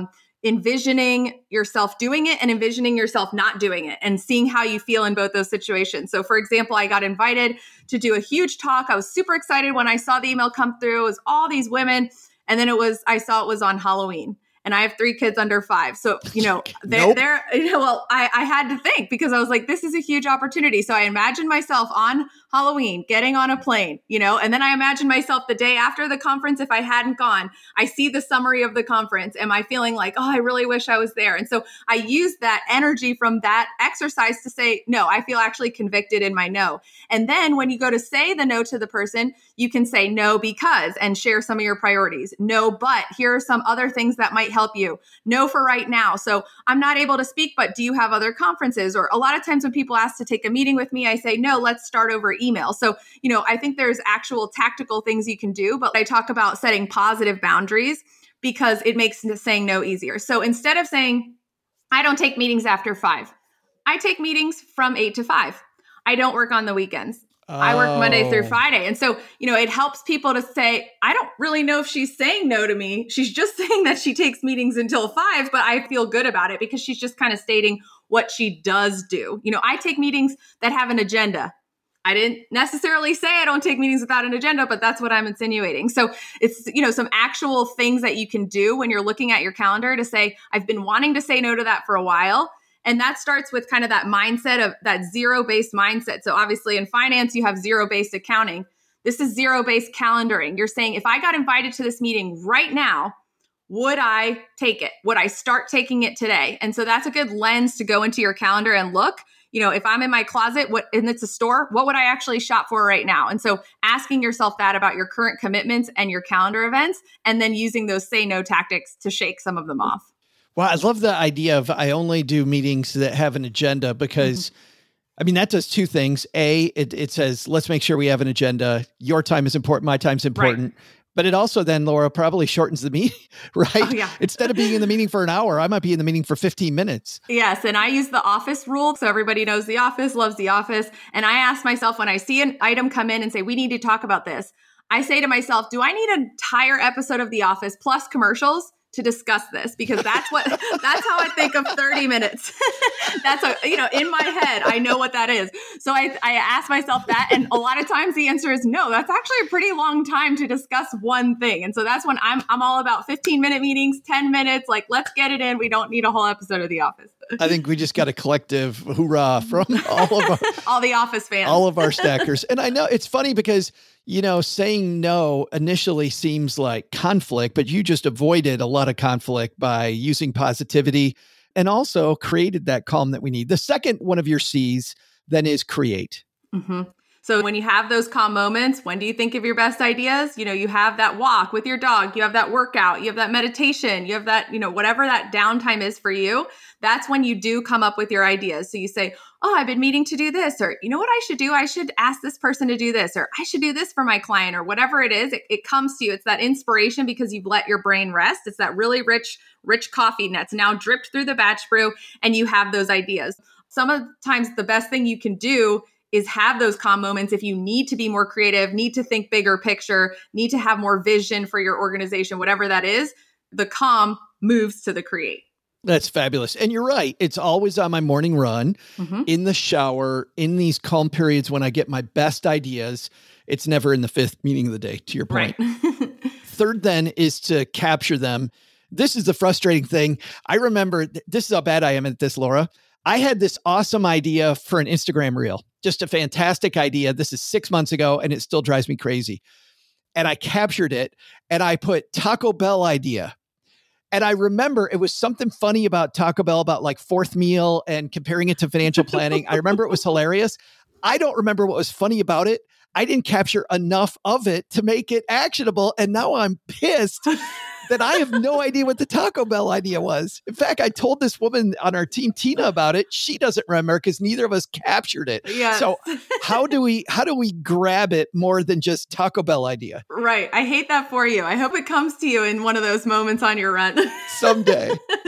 envisioning yourself doing it and envisioning yourself not doing it and seeing how you feel in both those situations. So for example, I got invited to do a huge talk. I was super excited when I saw the email come through. It was all these women. And then it was, I saw it was on Halloween. And I have three kids under five. So, you know, they're, nope. they're you know, well, I, I had to think because I was like, this is a huge opportunity. So I imagined myself on Halloween getting on a plane, you know, and then I imagined myself the day after the conference. If I hadn't gone, I see the summary of the conference. Am I feeling like, oh, I really wish I was there? And so I used that energy from that exercise to say, no, I feel actually convicted in my no. And then when you go to say the no to the person, you can say no because and share some of your priorities. No, but here are some other things that might help you. No for right now. So I'm not able to speak, but do you have other conferences? Or a lot of times when people ask to take a meeting with me, I say, no, let's start over email. So, you know, I think there's actual tactical things you can do, but I talk about setting positive boundaries because it makes saying no easier. So instead of saying, I don't take meetings after five, I take meetings from eight to five. I don't work on the weekends. Oh. I work Monday through Friday. And so, you know, it helps people to say, I don't really know if she's saying no to me. She's just saying that she takes meetings until five, but I feel good about it because she's just kind of stating what she does do. You know, I take meetings that have an agenda. I didn't necessarily say I don't take meetings without an agenda, but that's what I'm insinuating. So it's, you know, some actual things that you can do when you're looking at your calendar to say, I've been wanting to say no to that for a while. And that starts with kind of that mindset of that zero-based mindset. So obviously in finance, you have zero-based accounting. This is zero-based calendaring. You're saying, if I got invited to this meeting right now, would I take it? Would I start taking it today? And so that's a good lens to go into your calendar and look, you know, if I'm in my closet, what, and it's a store, what would I actually shop for right now? And so asking yourself that about your current commitments and your calendar events, and then using those say no tactics to shake some of them off. Well, I love the idea of I only do meetings that have an agenda because, mm-hmm. I mean, that does two things. A, it, it says, let's make sure we have an agenda. Your time is important. My time's important. Right. But it also then, Laura, probably shortens the meeting, right? Oh, yeah. Instead of being in the meeting for an hour, I might be in the meeting for fifteen minutes. Yes. And I use the office rule. So everybody knows the office, loves the office. And I ask myself when I see an item come in and say, we need to talk about this, I say to myself, do I need an entire episode of The Office plus commercials to discuss this? Because that's what, that's how I think of thirty minutes. That's a, you know, in my head, I know what that is. So I, I ask myself that. And a lot of times the answer is no, that's actually a pretty long time to discuss one thing. And so that's when I'm, I'm all about fifteen minute meetings, ten minutes, like, let's get it in. We don't need a whole episode of The Office. I think we just got a collective hoorah from all of our, all the Office fans, all of our stackers. And I know it's funny because, you know, saying no initially seems like conflict, but you just avoided a lot of conflict by using positivity and also created that calm that we need. The second one of your C's then is create. Mm-hmm. So when you have those calm moments, when do you think of your best ideas? You know, you have that walk with your dog, you have that workout, you have that meditation, you have that, you know, whatever that downtime is for you. That's when you do come up with your ideas. So you say, oh, I've been meaning to do this, or you know what I should do? I should ask this person to do this, or I should do this for my client, or whatever it is. It, it comes to you. It's that inspiration because you've let your brain rest. It's that really rich, rich coffee that's now dripped through the batch brew, and you have those ideas. Sometimes the best thing you can do is have those calm moments if you need to be more creative, need to think bigger picture, need to have more vision for your organization, whatever that is. The calm moves to the create. That's fabulous. And you're right. It's always on my morning run, mm-hmm. in the shower, in these calm periods when I get my best ideas. It's never in the fifth meeting of the day, to your point. Right. Third then is to capture them. This is the frustrating thing. I remember, th- this is how bad I am at this, Laura. I had this awesome idea for an Instagram reel, just a fantastic idea. This is six months ago and it still drives me crazy. And I captured it and I put Taco Bell idea. And I remember it was something funny about Taco Bell, about like fourth meal and comparing it to financial planning. I remember it was hilarious. I don't remember what was funny about it. I didn't capture enough of it to make it actionable. And now I'm pissed that I have no idea what the Taco Bell idea was. In fact, I told this woman on our team, Tina, about it. She doesn't remember because neither of us captured it. Yes. So how do we how do we grab it more than just Taco Bell idea? Right. I hate that for you. I hope it comes to you in one of those moments on your run. Someday.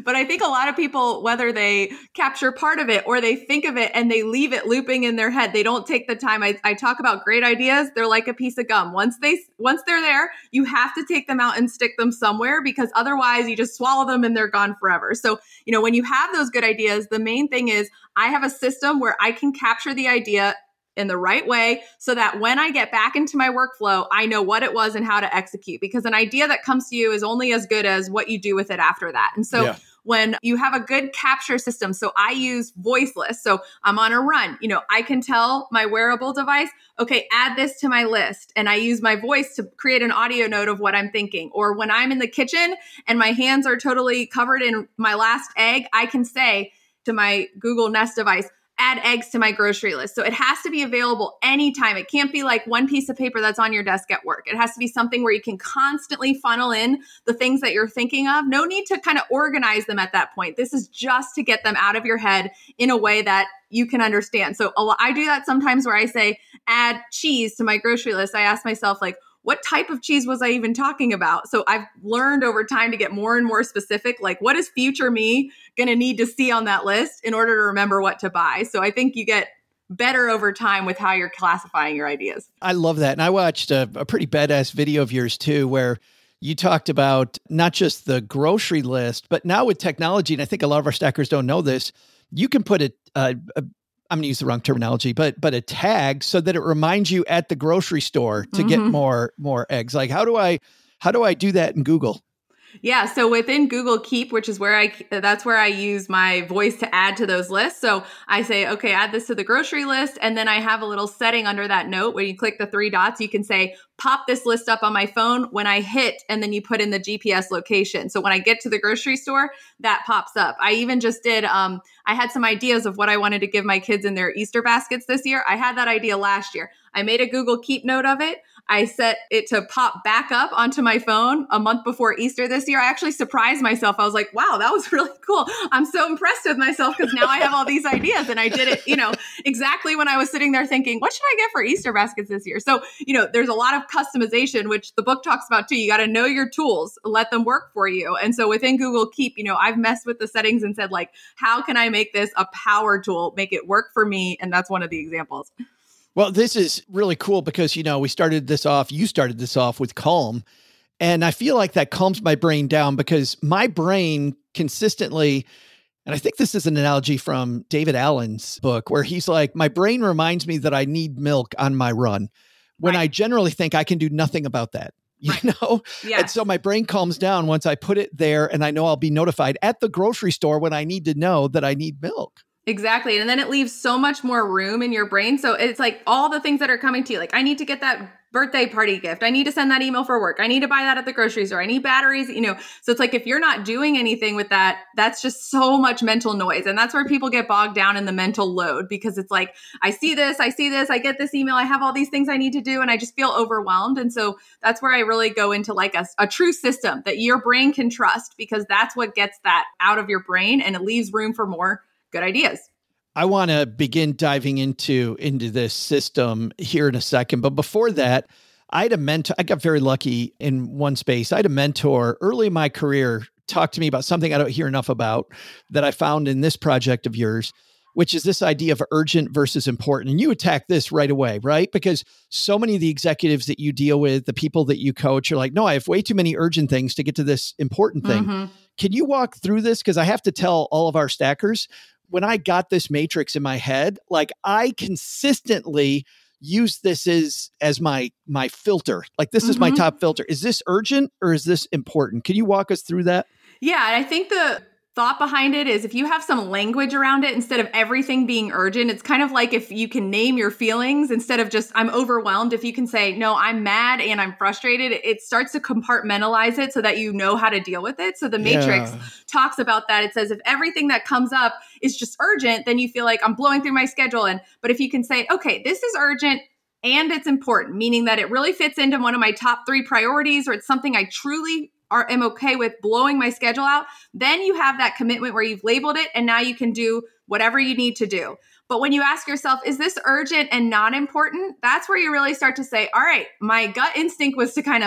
But I think a lot of people, whether they capture part of it or they think of it and they leave it looping in their head, they don't take the time. I, I talk about great ideas. They're like a piece of gum. Once they, once they're there, you have to take them out and stick them somewhere, because otherwise you just swallow them and they're gone forever. So, you know, when you have those good ideas, the main thing is I have a system where I can capture the idea in the right way so that when I get back into my workflow, I know what it was and how to execute, because an idea that comes to you is only as good as what you do with it after that. And so yeah. when you have a good capture system, so I use VoiceList. So I'm on a run, you know, I can tell my wearable device, okay, add this to my list. And I use my voice to create an audio note of what I'm thinking. Or when I'm in the kitchen and my hands are totally covered in my last egg, I can say to my Google Nest device, add eggs to my grocery list. So it has to be available anytime. It can't be like one piece of paper that's on your desk at work. It has to be something where you can constantly funnel in the things that you're thinking of. No need to kind of organize them at that point. This is just to get them out of your head in a way that you can understand. So a lot, I do that sometimes where I say, add cheese to my grocery list. I ask myself, like, what type of cheese was I even talking about? So I've learned over time to get more and more specific, like what is future me going to need to see on that list in order to remember what to buy? So I think you get better over time with how you're classifying your ideas. I love that. And I watched a, a pretty badass video of yours too, where you talked about not just the grocery list, but now with technology, and I think a lot of our stackers don't know this, you can put a, a, a I'm going to use the wrong terminology, but but a tag so that it reminds you at the grocery store to mm-hmm. get more more eggs. Like how do I how do I do that in Google? Yeah. So within Google Keep, which is where I, that's where I use my voice to add to those lists. So I say, okay, add this to the grocery list. And then I have a little setting under that note where you click the three dots, you can say, pop this list up on my phone when I hit, and then you put in the G P S location. So when I get to the grocery store, that pops up. I even just did, um, I had some ideas of what I wanted to give my kids in their Easter baskets this year. I had that idea last year. I made a Google Keep note of it. I set it to pop back up onto my phone a month before Easter this year. I actually surprised myself. I was like, wow, that was really cool. I'm so impressed with myself because now I have all these ideas, and I did it, you know, exactly when I was sitting there thinking, what should I get for Easter baskets this year? So, you know, there's a lot of customization, which the book talks about too. You got to know your tools, let them work for you. And so within Google Keep, you know, I've messed with the settings and said, like, how can I make this a power tool, make it work for me? And that's one of the examples. Well, this is really cool because, you know, we started this off, you started this off with Calm. And I feel like that calms my brain down because my brain consistently, and I think this is an analogy from David Allen's book, where he's like, my brain reminds me that I need milk on my run when right. I generally think I can do nothing about that. You right. know? Yes. And so my brain calms down once I put it there, and I know I'll be notified at the grocery store when I need to know that I need milk. Exactly. And then it leaves so much more room in your brain. So it's like all the things that are coming to you, like I need to get that birthday party gift. I need to send that email for work. I need to buy that at the grocery store. I need batteries, you know. So it's like if you're not doing anything with that, that's just so much mental noise. And that's where people get bogged down in the mental load, because it's like, I see this, I see this, I get this email, I have all these things I need to do, and I just feel overwhelmed. And so that's where I really go into like a, a true system that your brain can trust, because that's what gets that out of your brain, and it leaves room for more good ideas. I want to begin diving into, into this system here in a second. But before that, I had a mentor. I got very lucky in one space. I had a mentor early in my career talk to me about something I don't hear enough about that I found in this project of yours, which is this idea of urgent versus important. And you attack this right away, right? Because so many of the executives that you deal with, the people that you coach are like, no, I have way too many urgent things to get to this important thing. Mm-hmm. Can you walk through this? Because I have to tell all of our stackers, when I got this matrix in my head, like I consistently use this as, as my, my filter. Like this mm-hmm. is my top filter. Is this urgent or is this important? Can you walk us through that? Yeah. And I think the thought behind it is if you have some language around it, instead of everything being urgent, it's kind of like if you can name your feelings instead of just, I'm overwhelmed. If you can say, no, I'm mad and I'm frustrated, it starts to compartmentalize it so that you know how to deal with it. So the Matrix yeah. talks about that. It says, if everything that comes up is just urgent, then you feel like I'm blowing through my schedule. And, but if you can say, okay, this is urgent and it's important, meaning that it really fits into one of my top three priorities, or it's something I truly Are, am okay with blowing my schedule out, then you have that commitment where you've labeled it and now you can do whatever you need to do. But when you ask yourself, is this urgent and not important? That's where you really start to say, all right, my gut instinct was to kind of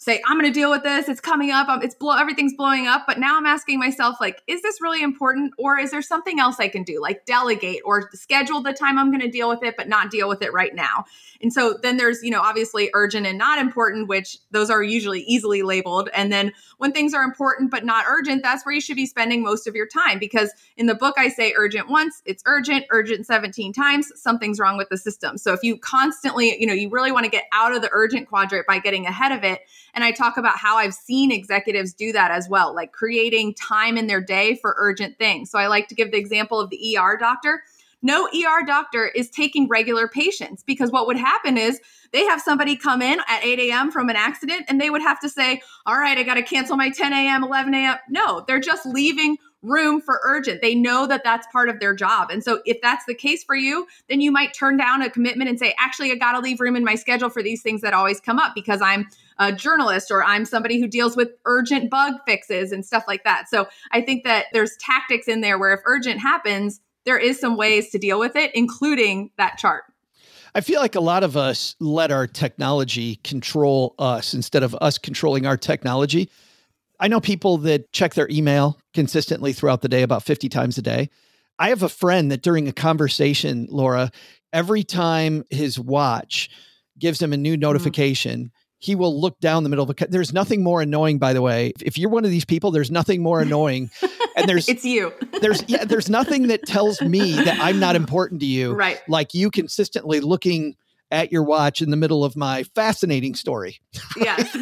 say, I'm going to deal with this. It's coming up. Um, it's blow. Everything's blowing up. But now I'm asking myself, like, is this really important? Or is there something else I can do? Like delegate or schedule the time I'm going to deal with it, but not deal with it right now. And so then there's, you know, obviously urgent and not important, which those are usually easily labeled. And then when things are important, but not urgent, that's where you should be spending most of your time. Because in the book, I say urgent once, it's urgent, urgent seventeen times, something's wrong with the system. So if you constantly, you know, you really want to get out of the urgent quadrant by getting ahead of it. And I talk about how I've seen executives do that as well, like creating time in their day for urgent things. So I like to give the example of the E R doctor. No E R doctor is taking regular patients, because what would happen is they have somebody come in at eight a.m. from an accident and they would have to say, all right, I got to cancel my ten a.m., eleven a.m. No, they're just leaving room for urgent. They know that that's part of their job. And so if that's the case for you, then you might turn down a commitment and say, actually, I got to leave room in my schedule for these things that always come up because I'm a journalist or I'm somebody who deals with urgent bug fixes and stuff like that. So I think that there's tactics in there where if urgent happens, there is some ways to deal with it, including that chart. I feel like a lot of us let our technology control us instead of us controlling our technology. I know people that check their email consistently throughout the day, about fifty times a day. I have a friend that during a conversation, Laura, every time his watch gives him a new notification, mm-hmm. he will look down the middle of a, there's nothing more annoying, by the way. If you're one of these people, there's nothing more annoying. And there's, it's you. there's, yeah, there's nothing that tells me that I'm not important to you. Right. Like you consistently looking at your watch in the middle of my fascinating story. Yes.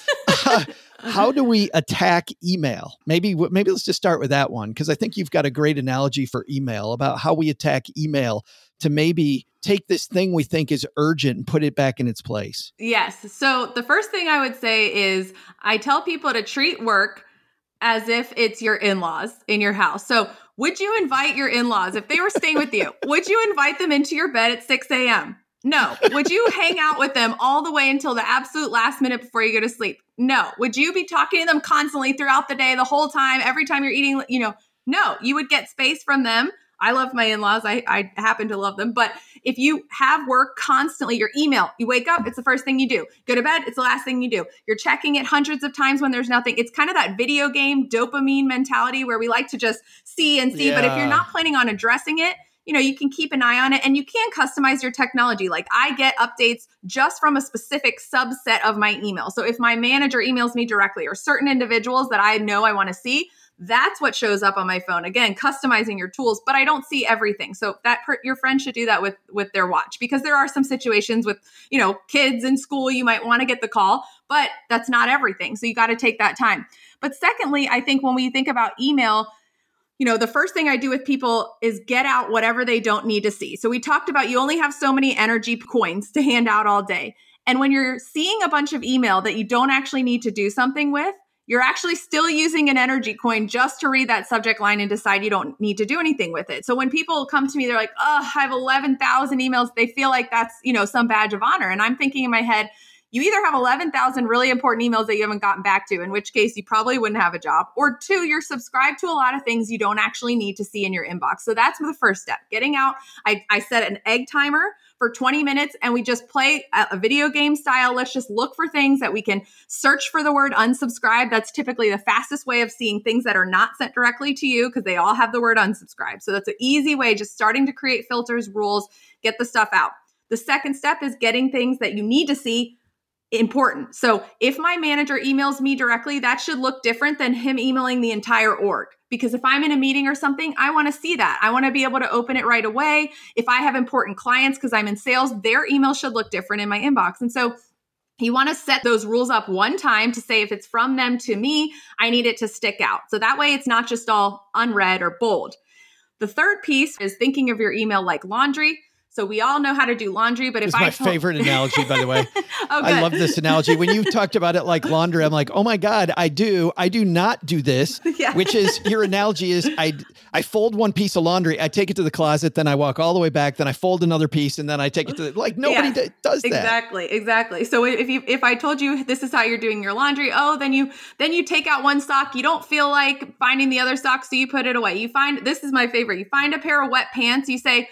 uh, how do we attack email? Maybe, maybe let's just start with that one, because I think you've got a great analogy for email about how we attack email to maybe take this thing we think is urgent and put it back in its place. Yes. So the first thing I would say is I tell people to treat work as if it's your in-laws in your house. So would you invite your in-laws, if they were staying with you, would you invite them into your bed at six a.m.? No. Would you hang out with them all the way until the absolute last minute before you go to sleep? No. Would you be talking to them constantly throughout the day, the whole time, every time you're eating, you know? No, you would get space from them. I love my in-laws. I, I happen to love them. But if you have work constantly, your email, you wake up, it's the first thing you do. Go to bed, it's the last thing you do. You're checking it hundreds of times when there's nothing. It's kind of that video game dopamine mentality where we like to just see and see. Yeah. But if you're not planning on addressing it, you know, you can keep an eye on it and you can customize your technology. Like I get updates just from a specific subset of my email. So if my manager emails me directly or certain individuals that I know I want to see, that's what shows up on my phone. Again, customizing your tools, but I don't see everything. So that per, your friend should do that with, with their watch, because there are some situations with, you know, kids in school, you might want to get the call, but that's not everything. So you got to take that time. But secondly, I think when we think about email, you know, the first thing I do with people is get out whatever they don't need to see. So we talked about you only have so many energy coins to hand out all day. And when you're seeing a bunch of email that you don't actually need to do something with, you're actually still using an energy coin just to read that subject line and decide you don't need to do anything with it. So when people come to me, they're like, oh, I have eleven thousand emails. They feel like that's, you know, some badge of honor. And I'm thinking in my head, you either have eleven thousand really important emails that you haven't gotten back to, in which case you probably wouldn't have a job, or two, you're subscribed to a lot of things you don't actually need to see in your inbox. So that's the first step. Getting out, I, I set an egg timer for twenty minutes and we just play a video game style. Let's just look for things that we can search for the word unsubscribe. That's typically the fastest way of seeing things that are not sent directly to you, because they all have the word unsubscribe. So that's an easy way, just starting to create filters, rules, get the stuff out. The second step is getting things that you need to see important. So if my manager emails me directly, that should look different than him emailing the entire org. Because if I'm in a meeting or something, I want to see that. I want to be able to open it right away. If I have important clients, because I'm in sales, their email should look different in my inbox. And so you want to set those rules up one time to say, if it's from them to me, I need it to stick out. So that way it's not just all unread or bold. The third piece is thinking of your email like laundry. So we all know how to do laundry, but if it's I my told- favorite analogy, by the way. Oh, I love this analogy. When you've talked about it like laundry, I'm like, oh my God, I do. I do not do this, yeah. Which is your analogy is I, I fold one piece of laundry, I take it to the closet, then I walk all the way back, then I fold another piece, and then I take it to the, like nobody yeah, d- does that. Exactly. Exactly. So if you, if I told you this is how you're doing your laundry, oh, then you, then you take out one sock. You don't feel like finding the other sock. So you put it away. You find, this is my favorite. You find a pair of wet pants. You say,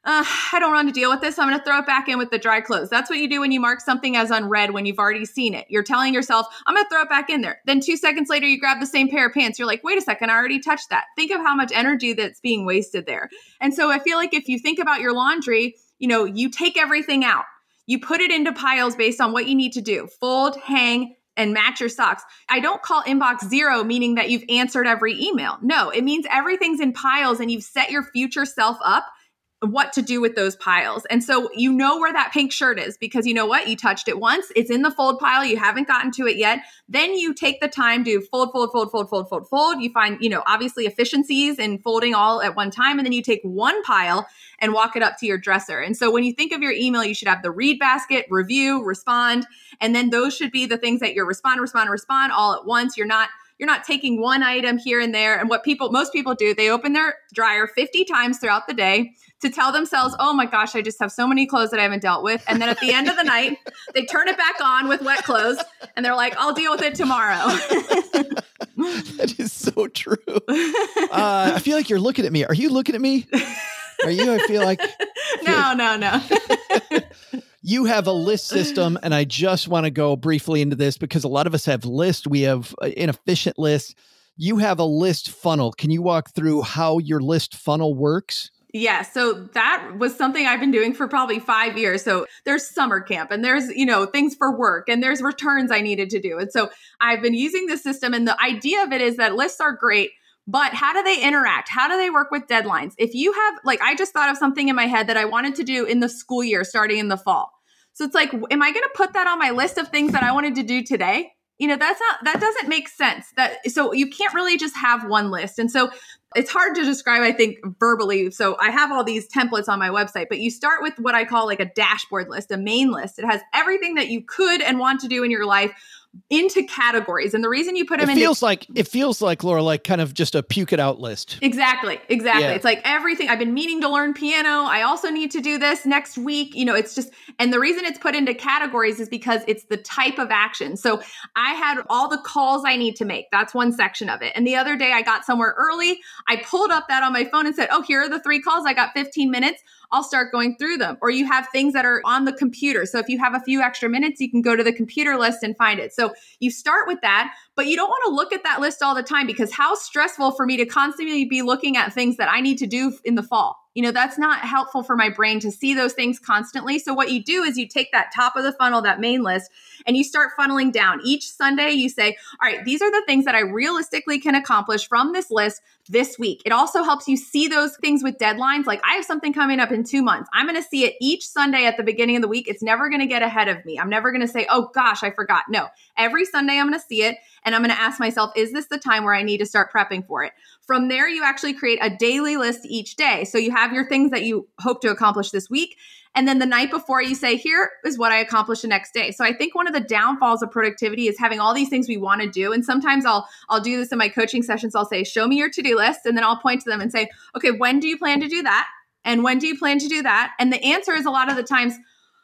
uh, I don't want to deal with this. I'm going to throw it back in with the dry clothes. That's what you do when you mark something as unread when you've already seen it. You're telling yourself, I'm going to throw it back in there. Then two seconds later, you grab the same pair of pants. You're like, wait a second, I already touched that. Think of how much energy that's being wasted there. And so I feel like if you think about your laundry, you know, you take everything out. You put it into piles based on what you need to do. Fold, hang, and match your socks. I don't call inbox zero, meaning that you've answered every email. No, it means everything's in piles and you've set your future self up what to do with those piles. And so you know where that pink shirt is because you know what? You touched it once. It's in the fold pile. You haven't gotten to it yet. Then you take the time to fold, fold, fold, fold, fold, fold, fold. You find, you know, obviously efficiencies in folding all at one time. And then you take one pile and walk it up to your dresser. And so when you think of your email, you should have the read basket, review, respond. And then those should be the things that you're respond, respond, respond all at once. You're not You're not taking one item here and there. And what people, most people do, they open their dryer fifty times throughout the day to tell themselves, oh my gosh, I just have so many clothes that I haven't dealt with. And then at the end of the night, they turn it back on with wet clothes and they're like, I'll deal with it tomorrow. That is so true. Uh, I feel like you're looking at me. Are you looking at me? Are you? I feel like. No, no, no. You have a list system, and I just want to go briefly into this because a lot of us have lists. We have inefficient lists. You have a list funnel. Can you walk through how your list funnel works? Yeah. So that was something I've been doing for probably five years. So there's summer camp and there's, you know, things for work and there's returns I needed to do. And so I've been using this system, and the idea of it is that lists are great, but how do they interact? How do they work with deadlines? If you have, like, I just thought of something in my head that I wanted to do in the school year starting in the fall. So it's like, am I going to put that on my list of things that I wanted to do today? You know, that's not, that doesn't make sense. That, so you can't really just have one list. And so it's hard to describe, I think, verbally. So I have all these templates on my website, but you start with what I call like a dashboard list, a main list. It has everything that you could and want to do in your life into categories. And the reason you put them it in feels like it feels like Laura, like kind of just a puke it out list. Exactly. Exactly. Yeah. It's like everything. I've been meaning to learn piano. I also need to do this next week. You know, it's just, and the reason it's put into categories is because it's the type of action. So I had all the calls I need to make. That's one section of it. And the other day I got somewhere early. I pulled up that on my phone and said, oh, here are the three calls. I got fifteen minutes. I'll start going through them. Or you have things that are on the computer. So if you have a few extra minutes, you can go to the computer list and find it. So you start with that, but you don't want to look at that list all the time because how stressful for me to constantly be looking at things that I need to do in the fall. You know, that's not helpful for my brain to see those things constantly. So what you do is you take that top of the funnel, that main list, and you start funneling down. Each Sunday, you say, all right, these are the things that I realistically can accomplish from this list this week. It also helps you see those things with deadlines. Like I have something coming up in two months. I'm going to see it each Sunday at the beginning of the week. It's never going to get ahead of me. I'm never going to say, oh gosh, I forgot. No, every Sunday I'm going to see it. And I'm going to ask myself, is this the time where I need to start prepping for it? From there, you actually create a daily list each day. So you have your things that you hope to accomplish this week. And then the night before you say, here is what I accomplished the next day. So I think one of the downfalls of productivity is having all these things we want to do. And sometimes I'll, I'll do this in my coaching sessions. I'll say, show me your to-do list. And then I'll point to them and say, okay, when do you plan to do that? And when do you plan to do that? And the answer is a lot of the times,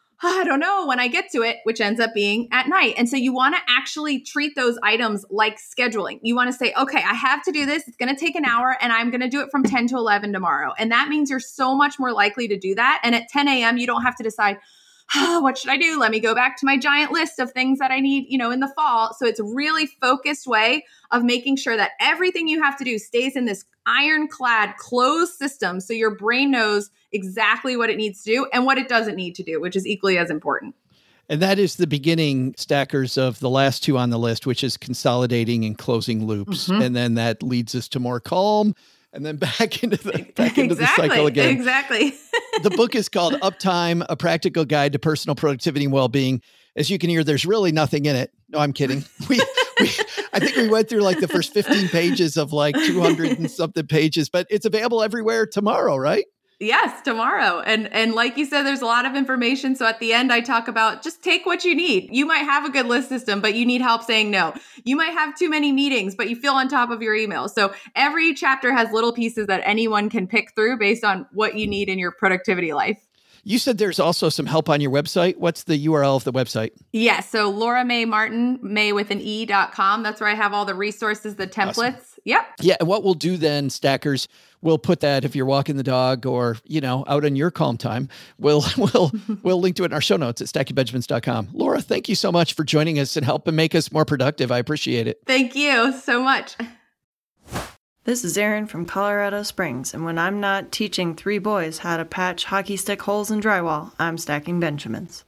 I don't know when I get to it, which ends up being at night. And so you want to actually treat those items like scheduling. You want to say, okay, I have to do this. It's going to take an hour and I'm going to do it from ten to eleven tomorrow. And that means you're so much more likely to do that. And at ten a.m., you don't have to decide, oh, what should I do? Let me go back to my giant list of things that I need, you know, in the fall. So it's a really focused way of making sure that everything you have to do stays in this ironclad closed system. So your brain knows exactly what it needs to do and what it doesn't need to do, which is equally as important. And that is the beginning, stackers, of the last two on the list, which is consolidating and closing loops. Mm-hmm. And then that leads us to more calm and then back into the back into exactly, the cycle again. Exactly. The book is called Uptime, A Practical Guide to Personal Productivity and Wellbeing. As you can hear, there's really nothing in it. No, I'm kidding. We, we I think we went through like the first fifteen pages of like two hundred and something pages, but it's available everywhere tomorrow, right? Yes, tomorrow. And and like you said, there's a lot of information. So at the end, I talk about just take what you need. You might have a good list system, but you need help saying no. You might have too many meetings, but you feel on top of your email. So every chapter has little pieces that anyone can pick through based on what you need in your productivity life. You said there's also some help on your website. What's the U R L of the website? Yes. Yeah, so Laura May Martin, May with an E dot com. That's where I have all the resources, the templates. Awesome. Yep. Yeah. And what we'll do then, Stackers, we'll put that if you're walking the dog or, you know, out on your calm time, we'll, we'll, we'll link to it in our show notes at stacking benjamins dot com. Laura, thank you so much for joining us and helping make us more productive. I appreciate it. Thank you so much. This is Erin from Colorado Springs, and when I'm not teaching three boys how to patch hockey stick holes in drywall, I'm stacking Benjamins.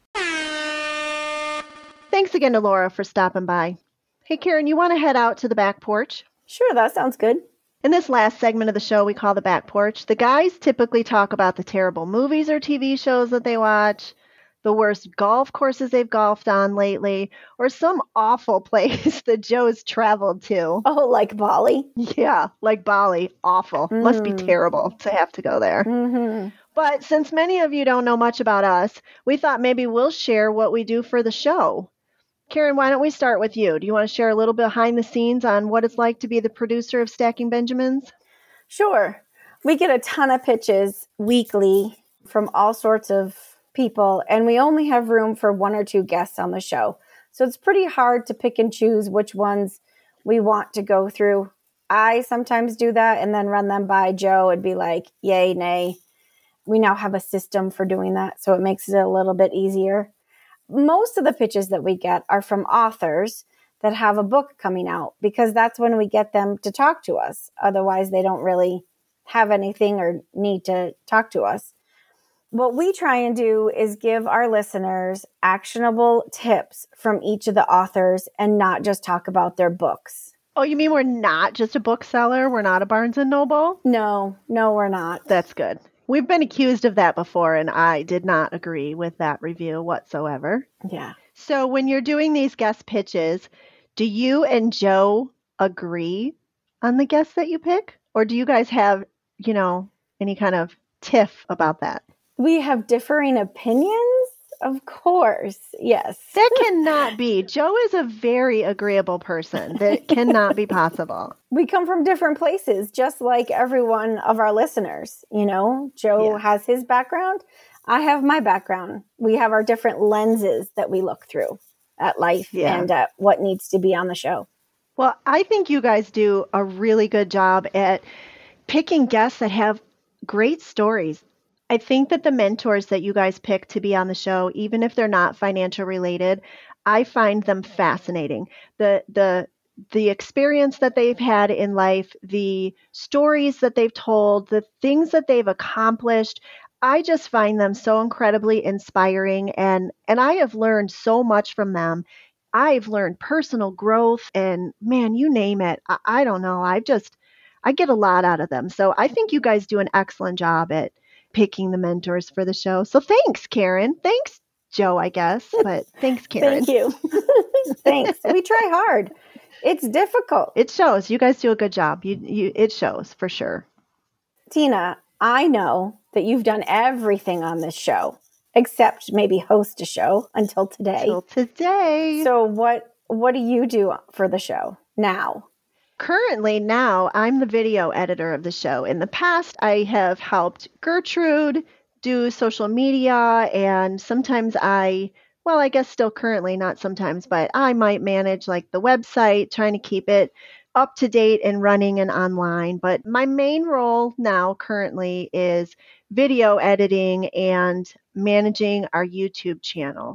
Thanks again to Laura for stopping by. Hey, Karen, you want to head out to the back porch? Sure, that sounds good. In this last segment of the show we call the back porch, the guys typically talk about the terrible movies or T V shows that they watch, the worst golf courses they've golfed on lately, or some awful place that Joe's traveled to. Oh, like Bali? Yeah, like Bali. Awful. Mm. Must be terrible to have to go there. Mm-hmm. But since many of you don't know much about us, we thought maybe we'll share what we do for the show. Karen, why don't we start with you? Do you want to share a little behind the scenes on what it's like to be the producer of Stacking Benjamins? Sure. We get a ton of pitches weekly from all sorts of people, and we only have room for one or two guests on the show. So it's pretty hard to pick and choose which ones we want to go through. I sometimes do that and then run them by Joe and be like, yay, nay. We now have a system for doing that, so it makes it a little bit easier. Most of the pitches that we get are from authors that have a book coming out, because that's when we get them to talk to us. Otherwise, they don't really have anything or need to talk to us. What we try and do is give our listeners actionable tips from each of the authors and not just talk about their books. Oh, you mean we're not just a bookseller? We're not a Barnes and Noble? No, no, we're not. That's good. We've been accused of that before, and I did not agree with that review whatsoever. Yeah. So when you're doing these guest pitches, do you and Joe agree on the guests that you pick? Or do you guys have, you know, any kind of tiff about that? We have differing opinions, of course. Yes. That cannot be. Joe is a very agreeable person. That cannot be possible. We come from different places, just like every one of our listeners. You know, Joe yeah. has his background. I have my background. We have our different lenses that we look through at life yeah. and at what needs to be on the show. Well, I think you guys do a really good job at picking guests that have great stories. I think that the mentors that you guys pick to be on the show, even if they're not financial related, I find them fascinating. The the the experience that they've had in life, the stories that they've told, the things that they've accomplished, I just find them so incredibly inspiring, and and I have learned so much from them. I've learned personal growth and, man, you name it. I, I don't know. I just I get a lot out of them. So I think you guys do an excellent job at picking the mentors for the show. So thanks, Karen. Thanks, Joe, I guess. But thanks, Karen. Thank you. Thanks. We try hard. It's difficult. It shows. You guys do a good job. You, you, it shows for sure. Tina, I know that you've done everything on this show, except maybe host a show until today. Until today. So what, what do you do for the show now? Currently, now, I'm the video editor of the show. In the past, I have helped Gertrude do social media, and sometimes I, well, I guess still currently, not sometimes, but I might manage like the website, trying to keep it up to date and running and online. But my main role now currently is video editing and managing our YouTube channel.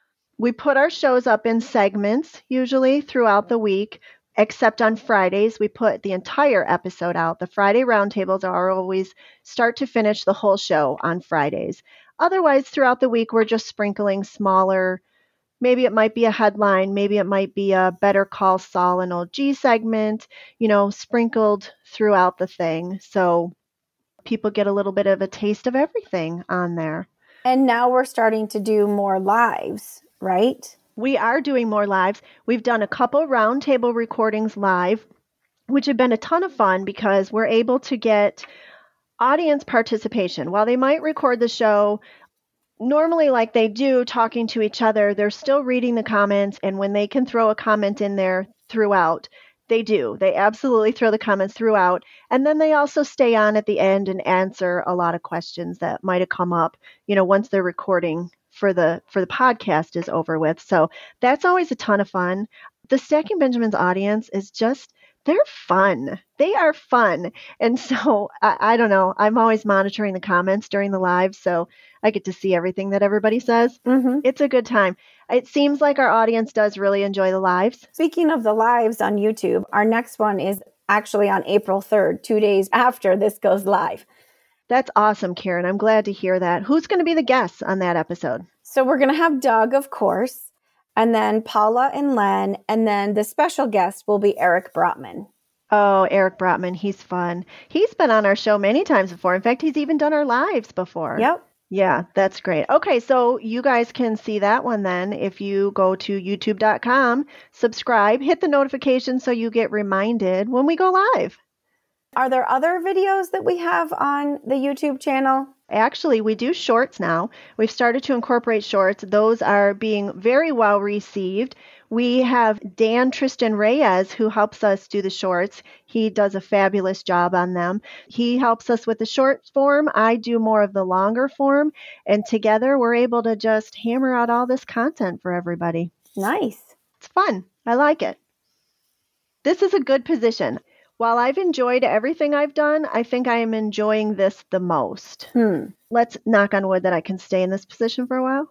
We put our shows up in segments, usually throughout the week. Except on Fridays, we put the entire episode out. The Friday roundtables are always start to finish the whole show on Fridays. Otherwise, throughout the week, we're just sprinkling smaller, maybe it might be a headline, maybe it might be a Better Call Saul and Old G segment, you know, sprinkled throughout the thing. So people get a little bit of a taste of everything on there. And now we're starting to do more lives, right? We are doing more lives. We've done a couple roundtable recordings live, which have been a ton of fun because we're able to get audience participation. While they might record the show normally like they do, talking to each other, they're still reading the comments. And when they can throw a comment in there throughout, they do. They absolutely throw the comments throughout. And then they also stay on at the end and answer a lot of questions that might have come up, you know, once they're recording for the for the podcast is over with. So that's always a ton of fun. The Stacking Benjamins audience is just, They're fun. They are fun. And so I, I don't know. I'm always monitoring the comments during the live, so I get to see everything that everybody says. Mm-hmm. It's a good time. It seems like our audience does really enjoy the lives. Speaking of the lives on YouTube, our next one is actually on April third, two days after this goes live. That's awesome, Karen. I'm glad to hear that. Who's going to be the guests on that episode? So we're going to have Doug, of course, and then Paula and Len, and then the special guest will be Eric Brotman. Oh, Eric Brotman. He's fun. He's been on our show many times before. In fact, he's even done our lives before. Yep. Yeah, that's great. Okay, so you guys can see that one then if you go to youtube dot com, subscribe, hit the notification so you get reminded when we go live. Are there other videos that we have on the YouTube channel? Actually, we do shorts now. We've started to incorporate shorts. Those are being very well received. We have Dan Tristan Reyes, who helps us do the shorts. He does a fabulous job on them. He helps us with the short form. I do more of the longer form. And together, we're able to just hammer out all this content for everybody. Nice. It's fun. I like it. This is a good position. While I've enjoyed everything I've done, I think I am enjoying this the most. Hmm. Let's knock on wood that I can stay in this position for a while.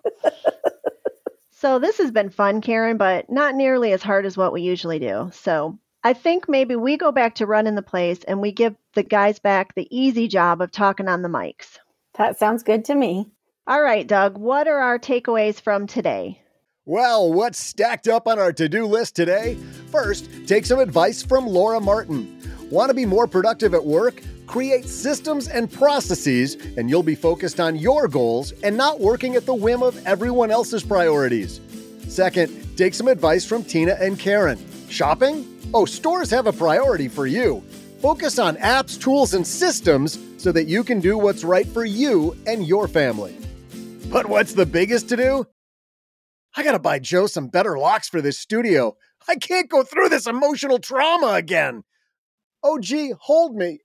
So this has been fun, Karen, but not nearly as hard as what we usually do. So I think maybe we go back to running the place and we give the guys back the easy job of talking on the mics. That sounds good to me. All right, Doug, what are our takeaways from today? Well, what's stacked up on our to-do list today? First, take some advice from Laura Martin. Want to be more productive at work? Create systems and processes, and you'll be focused on your goals and not working at the whim of everyone else's priorities. Second, take some advice from Tina and Karen. Shopping? Oh, stores have a priority for you. Focus on apps, tools, and systems so that you can do what's right for you and your family. But what's the biggest to do? I gotta buy Joe some better locks for this studio. I can't go through this emotional trauma again. Oh, gee, hold me.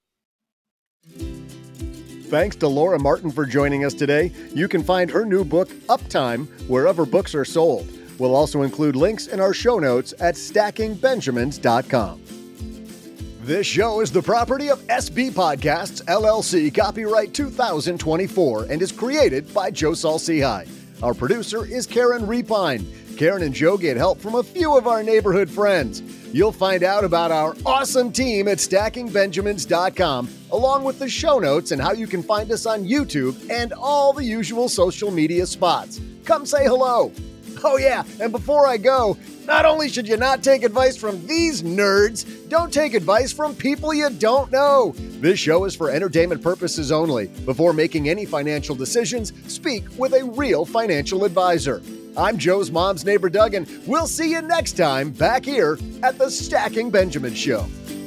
Thanks to Laura Martin for joining us today. You can find her new book, Uptime, wherever books are sold. We'll also include links in our show notes at stacking benjamins dot com. This show is the property of S B Podcasts, L L C, copyright two thousand twenty-four, and is created by Joe Saul-Sehy. Our producer is Karen Repine. Karen and Joe get help from a few of our neighborhood friends. You'll find out about our awesome team at stacking benjamins dot com, along with the show notes and how you can find us on YouTube and all the usual social media spots. Come say hello. Oh yeah, and before I go, not only should you not take advice from these nerds, don't take advice from people you don't know. This show is for entertainment purposes only. Before making any financial decisions, speak with a real financial advisor. I'm Joe's mom's neighbor, Doug, and we'll see you next time back here at the Stacking Benjamin Show.